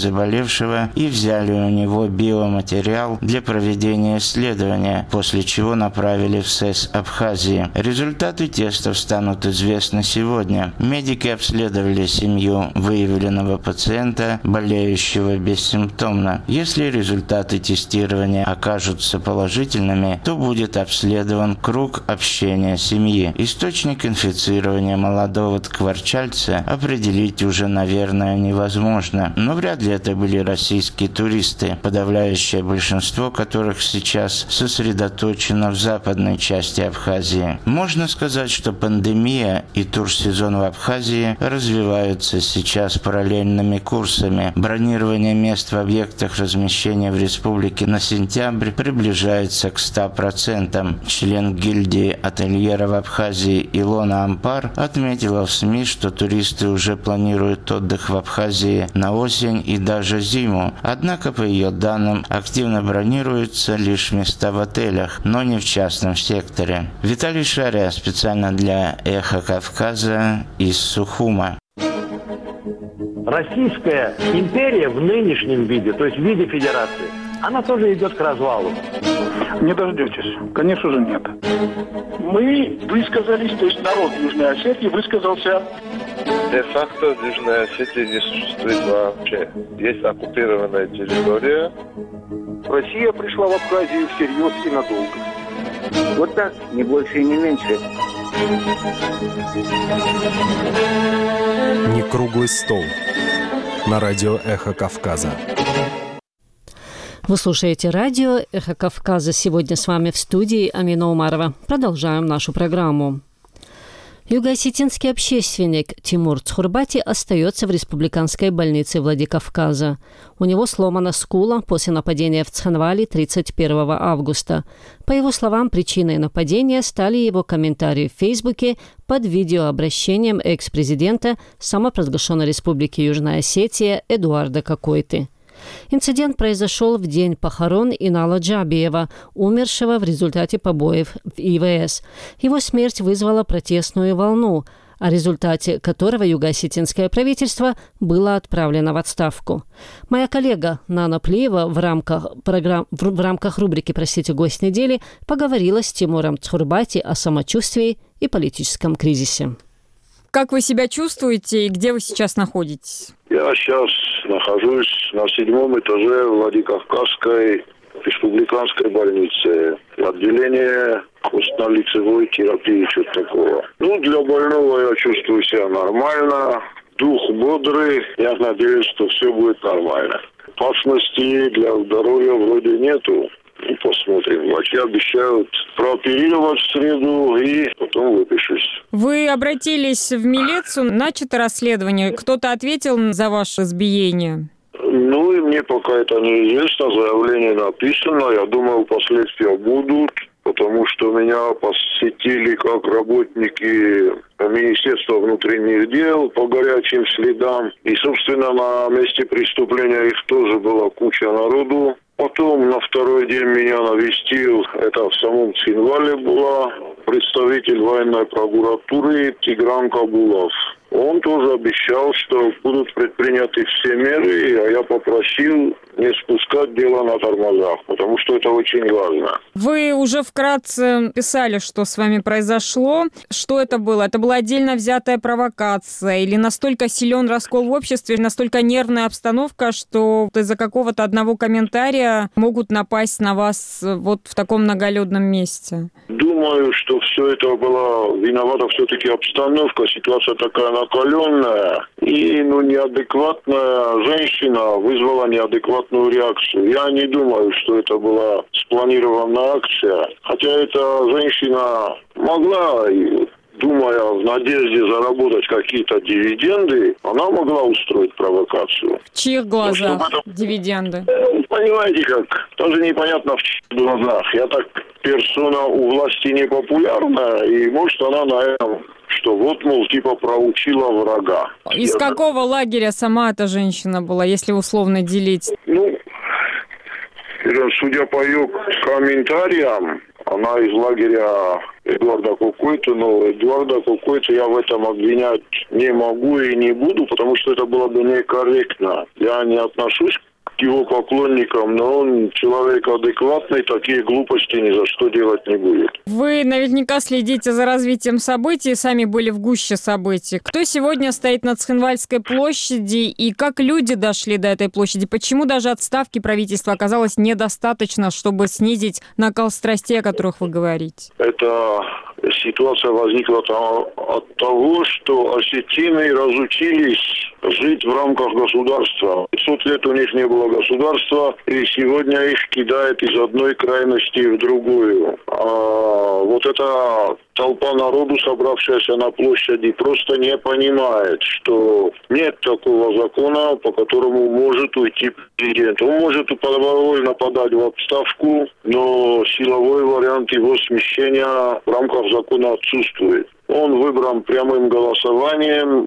заболевшего и взяли у него биоматериал для проведения исследования, после чего направили в СЭС Абхазии. Результаты тестов станут известны сегодня. Медики обследовали семью выявленного пациента, болеющего бессимптомно. Если результаты тестирования окажутся положительными, то будет обследован круг общения семьи. Источник инфицирования молодого скворчальца определить уже, наверное, невозможно. Но вряд ли это были российские туристы, подавляющее большинство которых сейчас сосредоточено в западной части Абхазии. Можно сказать, что пандемия и турсезон в Абхазии развиваются сейчас параллельными курсами. Бронирование мест в объектах размещения в республике на сентябрь приближается к ста процентам. Член гильдии ательера в Абхазии Илона Ампар отметила в СМИ, что туристы уже планируют отдых в Абхазии на осень и даже зиму. Однако, по ее данным, активно бронируются лишь места в отелях, но не в частном секторе. Виталий Шаря специально для «Эхо Кавказа» из Сухума. Российская империя в нынешнем виде, то есть в виде федерации, она тоже идет к развалу. Не дождетесь. Конечно же, нет. Мы высказались, то есть народ Южной Осетии высказался. Де-факто в Южной Осетии не существует вообще. Есть оккупированная территория. Россия пришла в Абхазию всерьез и надолго. Вот так, не больше и не меньше. Не круглый стол. На радио «Эхо Кавказа». Вы слушаете радио «Эхо Кавказа». Сегодня с вами в студии Амина Умарова. Продолжаем нашу программу. Юго-осетинский общественник Тимур Цхурбати остается в республиканской больнице Владикавказа. У него сломана скула после нападения в Цхинвале тридцать первого августа. По его словам, причиной нападения стали его комментарии в Фейсбуке под видеообращением экс-президента самопровозглашенной республики Южная Осетия Эдуарда Какойты. Инцидент произошел в день похорон Инала Джабиева, умершего в результате побоев в ИВС. Его смерть вызвала протестную волну, о результате которого юго-осетинское правительство было отправлено в отставку. Моя коллега Нана Плиева в рамках, программ, в, в рамках рубрики «Простите, гость недели» поговорила с Тимуром Цхурбати о самочувствии и политическом кризисе. Как вы себя чувствуете и где вы сейчас находитесь? Я сейчас нахожусь на седьмом этаже Владикавказской республиканской больницы. Отделение костно-лицевой терапии, что-то такого. Ну, для больного я чувствую себя нормально. Дух бодрый. Я надеюсь, что все будет нормально. Опасности для здоровья вроде нету. И посмотрим. Врачи обещают прооперировать в среду и потом выпишусь. Вы обратились в милицию, начато расследование. Кто-то ответил за ваше избиение? Ну, и мне пока это неизвестно. Заявление написано. Я думаю, последствия будут, потому что меня посетили как работники Министерства внутренних дел по горячим следам. И, собственно, на месте преступления их тоже была куча народу. Потом на второй день меня навестил, это в самом Цхинвале была, представитель военной прокуратуры Тигран Кабулов. Он тоже обещал, что будут предприняты все меры, а я попросил не спускать дело на тормозах, потому что это очень важно. Вы уже вкратце писали, что с вами произошло. Что это было? Это была отдельно взятая провокация или настолько силен раскол в обществе, настолько нервная обстановка, что из-за какого-то одного комментария могут напасть на вас вот в таком многолюдном месте? Думаю, что все это была виновата все-таки обстановка, ситуация такая накаленная, и ну, неадекватная женщина вызвала неадекватную реакцию. Я не думаю, что это была спланированная акция, хотя эта женщина могла, думая в надежде заработать какие-то дивиденды, она могла устроить провокацию. В чьих глазах ну, это... дивиденды? Понимаете как, даже непонятно в чьих глазах. Я так персона у власти непопулярная, и может она на этом, что вот, мол, типа проучила врага. Из Я какого так... лагеря сама эта женщина была, если условно делить? Ну, судя по ее комментариям, она из лагеря Эдуарда Кукуйты, но Эдуарда Кукуйты я в этом обвинять не могу и не буду, потому что это было бы некорректно. Я не отношусь к его поклонникам, но он человек адекватный, такие глупости ни за что делать не будет. Вы наверняка следите за развитием событий, сами были в гуще событий. Кто сегодня стоит на Цхинвальской площади и как люди дошли до этой площади? Почему даже отставки правительства оказалось недостаточно, чтобы снизить накал страстей, о которых вы говорите? Это ситуация возникла от того, что осетины разучились жить в рамках государства. пятьсот лет у них не было государства, и сегодня их кидает из одной крайности в другую. А вот эта толпа народу, собравшаяся на площади, просто не понимает, что нет такого закона, по которому может уйти президент. Он может добровольно подать в отставку, но силовой вариант его смещения в рамках закона отсутствует. Он выбран прямым голосованием,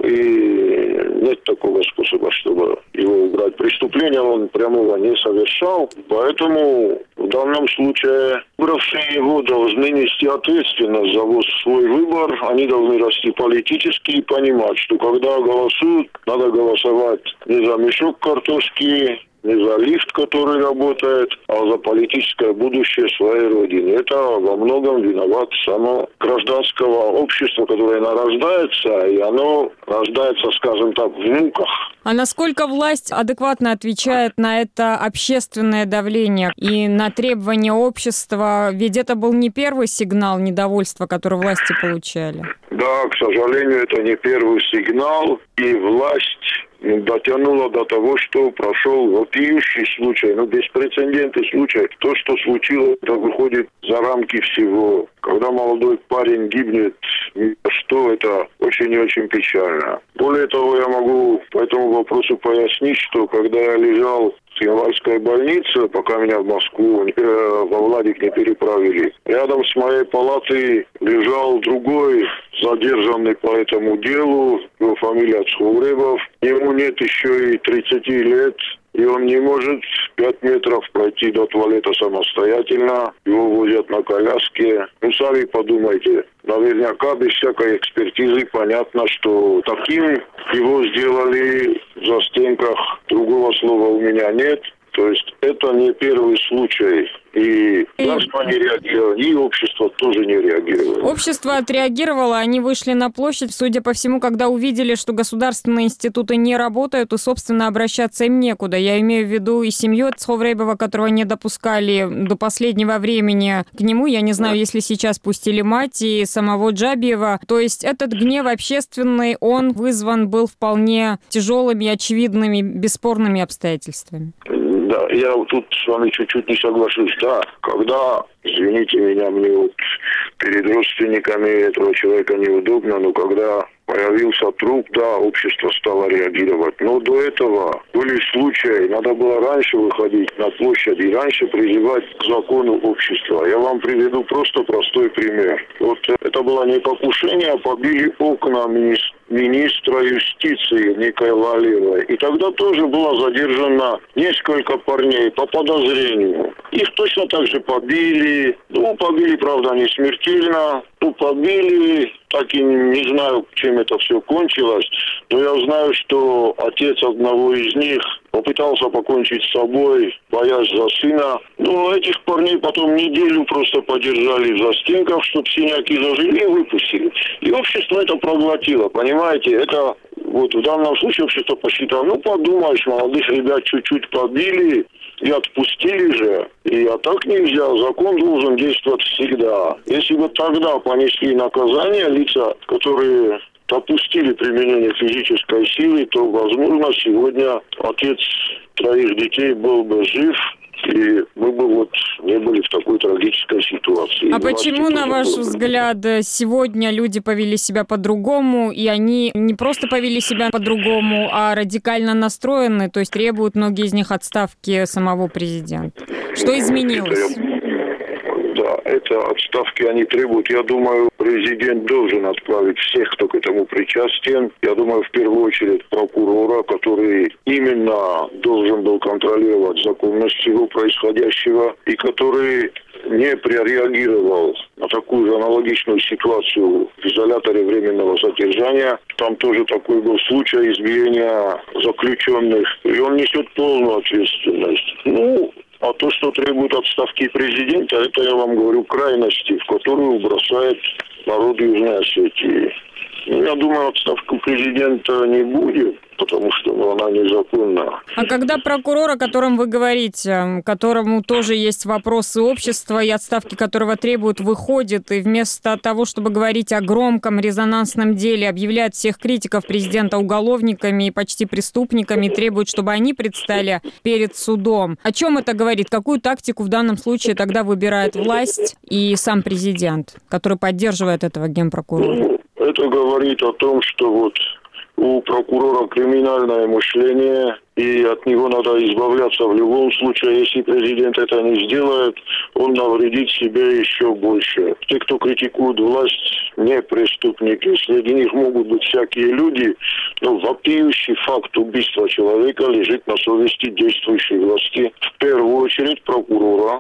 и нет такого способа, чтобы его убрать. Преступления он прямого не совершал, поэтому в данном случае выбравшие его должны нести ответственность за свой выбор. Они должны расти политически и понимать, что когда голосуют, надо голосовать не за мешок картошки, не за лифт, который работает, а за политическое будущее своей родины. Это во многом виноват само гражданского общества, которое нарождается, и оно рождается, скажем так, в муках. А насколько власть адекватно отвечает на это общественное давление и на требования общества? Ведь это был не первый сигнал недовольства, который власти получали. Да, к сожалению, это не первый сигнал, и власть дотянула до того, что прошел вопиющий случай, ну, беспрецедентный случай. То, что случилось, это выходит за рамки всего. Когда молодой парень гибнет, что это очень и очень печально. Более того, я могу по этому вопросу пояснить, что когда я лежал в Цхинвальской больнице, пока меня в Москву, во Владик не переправили, рядом с моей палатой лежал другой задержанный по этому делу, его фамилия Цховребов. Ему нет еще и тридцати лет, и он не может пять метров пройти до туалета самостоятельно. Его возят на коляске. Ну, сами подумайте. Наверняка без всякой экспертизы понятно, что таким его сделали в застенках. Другого слова у меня нет. То есть это не первый случай. И государство не реагировало, и общество тоже не реагировало. Общество отреагировало, они вышли на площадь, судя по всему, когда увидели, что государственные институты не работают, и, собственно, обращаться им некуда. Я имею в виду и семью Цховребова, которого не допускали до последнего времени к нему. Я не знаю, если сейчас пустили мать, и самого Джабиева. То есть этот гнев общественный, он вызван был вполне тяжелыми, очевидными, бесспорными обстоятельствами. Да, я тут с вами чуть-чуть не соглашусь. Да, когда, извините меня, мне вот перед родственниками этого человека неудобно, но когда появился труп, да, общество стало реагировать. Но до этого были случаи, надо было раньше выходить на площадь и раньше призывать к закону общества. Я вам приведу просто простой пример. Вот это было не покушение, а побили окна министра. министра юстиции некой Валеевой. И тогда тоже было задержано несколько парней по подозрению. Их точно так же побили. Ну, побили, правда, не смертельно. Ну, побили. Так и не знаю, чем это все кончилось. Но я знаю, что отец одного из них попытался покончить с собой, боясь за сына. Ну, этих парней потом неделю просто подержали в застенках, чтобы синяки зажили, и выпустили. И общество это проглотило, понимаете? Это вот в данном случае общество посчитало, ну, подумаешь, молодых ребят чуть-чуть побили и отпустили же. И а так нельзя, закон должен действовать всегда. Если бы тогда понесли наказание лица, которые допустили применение физической силы, то, возможно, сегодня отец троих детей был бы жив, и мы бы вот не были в такой трагической ситуации. А почему, на ваш взгляд, сегодня люди повели себя по-другому, и они не просто повели себя по-другому, а радикально настроены, то есть требуют многие из них отставки самого президента? Что изменилось? Да, это отставки они требуют. Я думаю, президент должен отправить всех, кто к этому причастен. Я думаю, в первую очередь прокурора, который именно должен был контролировать законность всего происходящего и который не прореагировал на такую же аналогичную ситуацию в изоляторе временного содержания. Там тоже такой был случай избиения заключенных. И он несет полную ответственность. Ну, а то, что требует отставки президента, это, я вам говорю, крайности, в которую бросает народ Южной Осетии. Я думаю, отставку президента не будет, потому что ну, она незаконна. А когда прокурор, о котором вы говорите, которому тоже есть вопросы общества и отставки которого требуют, выходит и вместо того, чтобы говорить о громком резонансном деле, объявляет всех критиков президента уголовниками и почти преступниками, требует, чтобы они предстали перед судом. О чем это говорит? Какую тактику в данном случае тогда выбирает власть и сам президент, который поддерживает этого генпрокурора? Это говорит о том, что вот у прокурора криминальное мышление, и от него надо избавляться в любом случае. Если президент это не сделает, он навредит себе еще больше. Те, кто критикует власть, не преступники. Среди них могут быть всякие люди, но вопиющий факт убийства человека лежит на совести действующей власти. В первую очередь прокурора,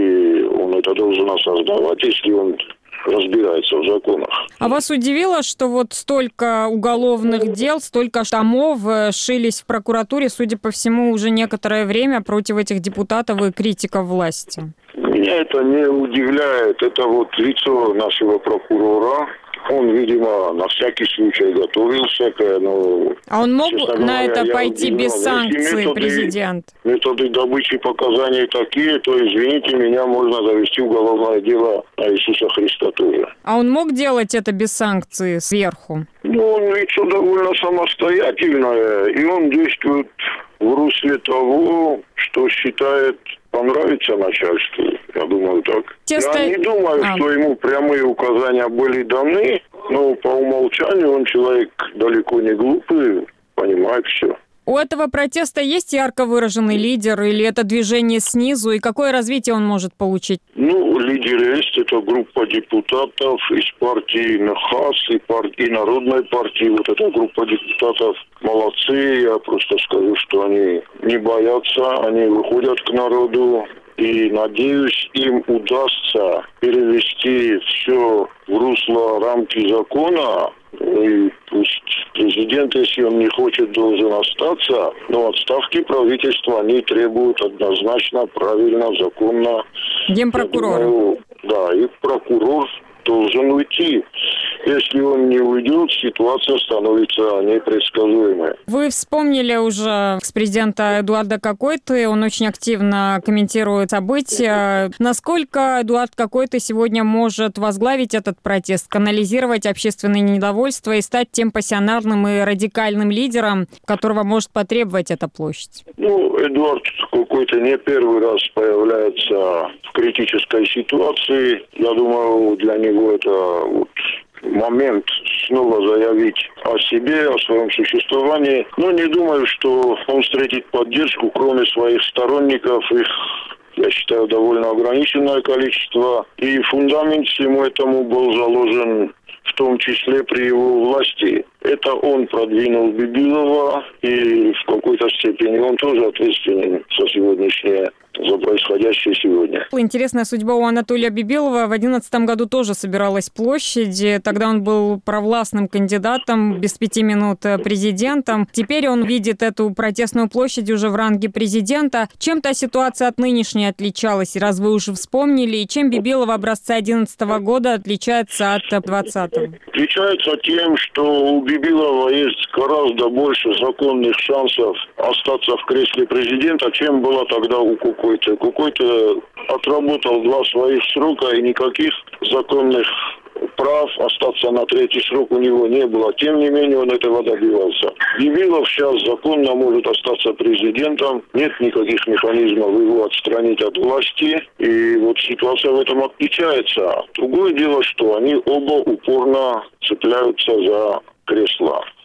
и он это должен осознавать, если он разбирается в законах. А вас удивило, что вот столько уголовных дел, столько томов шились в прокуратуре, судя по всему, уже некоторое время против этих депутатов и критиков власти? Меня это не удивляет. Это вот лицо нашего прокурора. Он, видимо, на всякий случай готовился. Но, а он мог говоря, на это пойти без санкций, методы, президент? Методы добычи показаний такие, то, извините меня, можно завести уголовное дело на Иисуса Христа тоже. А он мог делать это без санкций сверху? Ну, он лицо довольно самостоятельное, и он действует в русле того, что считает понравится начальству, я думаю так. Тесто... Я не думаю, а. что ему прямые указания были даны, но по умолчанию он человек далеко не глупый, понимает все. У этого протеста есть ярко выраженный лидер или это движение снизу? И какое развитие он может получить? Ну, лидер есть. Это группа депутатов из партии НХАС и партии Народной партии. Вот эта группа депутатов молодцы. Я просто скажу, что они не боятся. Они выходят к народу. И, надеюсь, им удастся перевести все в русло рамки закона. И пусть президент, если он не хочет, должен остаться, но отставки правительства они требуют однозначно, правильно, законно. Генпрокурор. Да, и прокурор должен уйти. Если он не уйдет, ситуация становится непредсказуемой. Вы вспомнили уже экс-президента Эдуарда Какойты, он очень активно комментирует события. Насколько Эдуард Какойты сегодня может возглавить этот протест, канализировать общественное недовольство и стать тем пассионарным и радикальным лидером, которого может потребовать эта площадь? Ну, Эдуард Какойты не первый раз появляется в критической ситуации. Я думаю, для него это вот момент снова заявить о себе, о своем существовании. Но не думаю, что он встретит поддержку, кроме своих сторонников. Их, я считаю, довольно ограниченное количество. И фундамент всему этому был заложен в том числе при его власти. Это он продвинул Бибилова, и в какой-то степени он тоже ответственен за сегодняшнее, за происходящее сегодня. Интересная судьба у Анатолия Бибилова. В две тысячи одиннадцатом году тоже собиралась площадь. Тогда он был провластным кандидатом, без пяти минут президентом. Теперь он видит эту протестную площадь уже в ранге президента. Чем та ситуация от нынешней отличалась, раз вы уже вспомнили, и чем Бибилов образца две тысячи одиннадцатого года отличается от двадцатого? Отличается тем, что у Бибилова есть гораздо больше законных шансов остаться в кресле президента, чем было тогда у Кукойты. Кукойты отработал два своих срока, и никаких законных прав остаться на третий срок у него не было. Тем не менее, он этого добивался. Бибилов сейчас законно может остаться президентом. Нет никаких механизмов его отстранить от власти. И вот ситуация в этом отличается. Другое дело, что они оба упорно цепляются за кресла.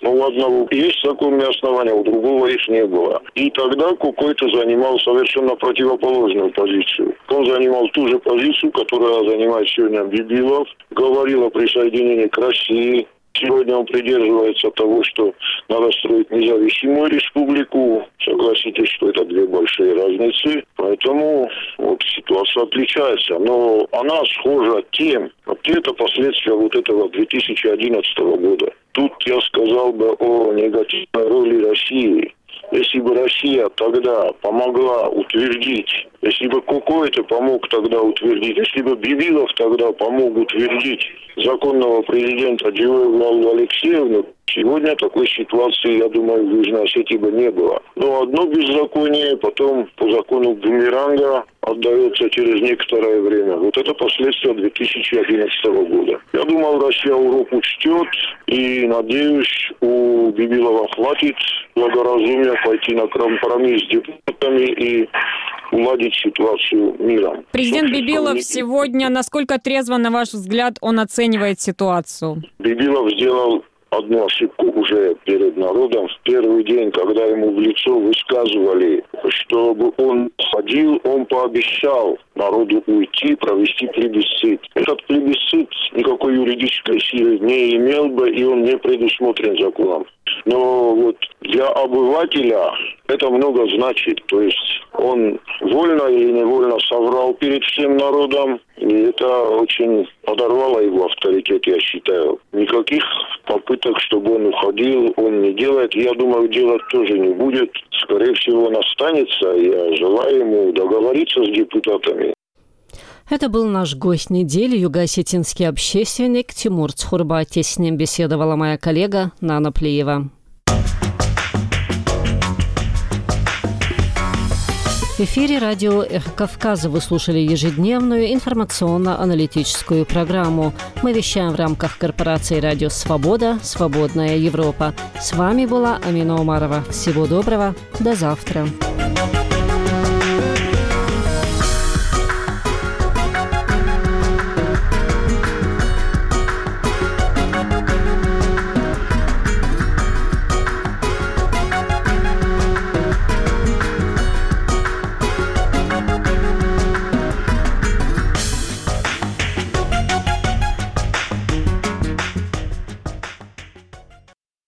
Но у одного есть законные основания, у другого их не было. И тогда Кукойто занимал совершенно противоположную позицию. Он занимал ту же позицию, которую занимает сегодня Бибилов, говорил о присоединении к России. Сегодня он придерживается того, что надо строить независимую республику. Согласитесь, что это две большие разницы. Поэтому вот ситуация отличается. Но она схожа тем, вот это последствия вот этого две тысячи одиннадцатого года. Тут я сказал бы о негативной роли России. Если бы Россия тогда помогла утвердить, если бы Кукойто помог тогда утвердить, если бы Бибилов тогда помог утвердить законного президента Дживоеву Алексеевну, сегодня такой ситуации, я думаю, в Южной Осетии бы не было. Но одно беззаконие потом по закону бумеранга отдается через некоторое время. Вот это последствия две тысячи одиннадцатого года. Я думаю, Россия урок учтет, и, надеюсь, у Бибилова хватит благоразумия пойти на компромисс с депутатами и уладить ситуацию миром. Президент Бибилов сегодня, насколько трезво, на ваш взгляд, он оценивает ситуацию? Бибилов сделал одну ошибку уже перед народом. В первый день, когда ему в лицо высказывали, чтобы он ходил, он пообещал народу уйти, провести плебисцит. Этот плебисцит никакой юридической силы не имел бы, и он не предусмотрен законом. Но вот для обывателя это много значит. То есть он вольно или невольно соврал перед всем народом, и это очень подорвало его авторитет, я считаю. Никаких попыток, чтобы он уходил, он не делает. Я думаю, делать тоже не будет. Скорее всего, он останется. Я желаю ему договориться с депутатами. Это был наш гость недели, юго-осетинский общественник Тимур Цхурбати. С ним беседовала моя коллега Нана Плиева. В эфире радио «Эхо Кавказа» вы слушали ежедневную информационно-аналитическую программу. Мы вещаем в рамках корпорации «Радио Свобода», «Свободная Европа». С вами была Амина Умарова. Всего доброго. До завтра.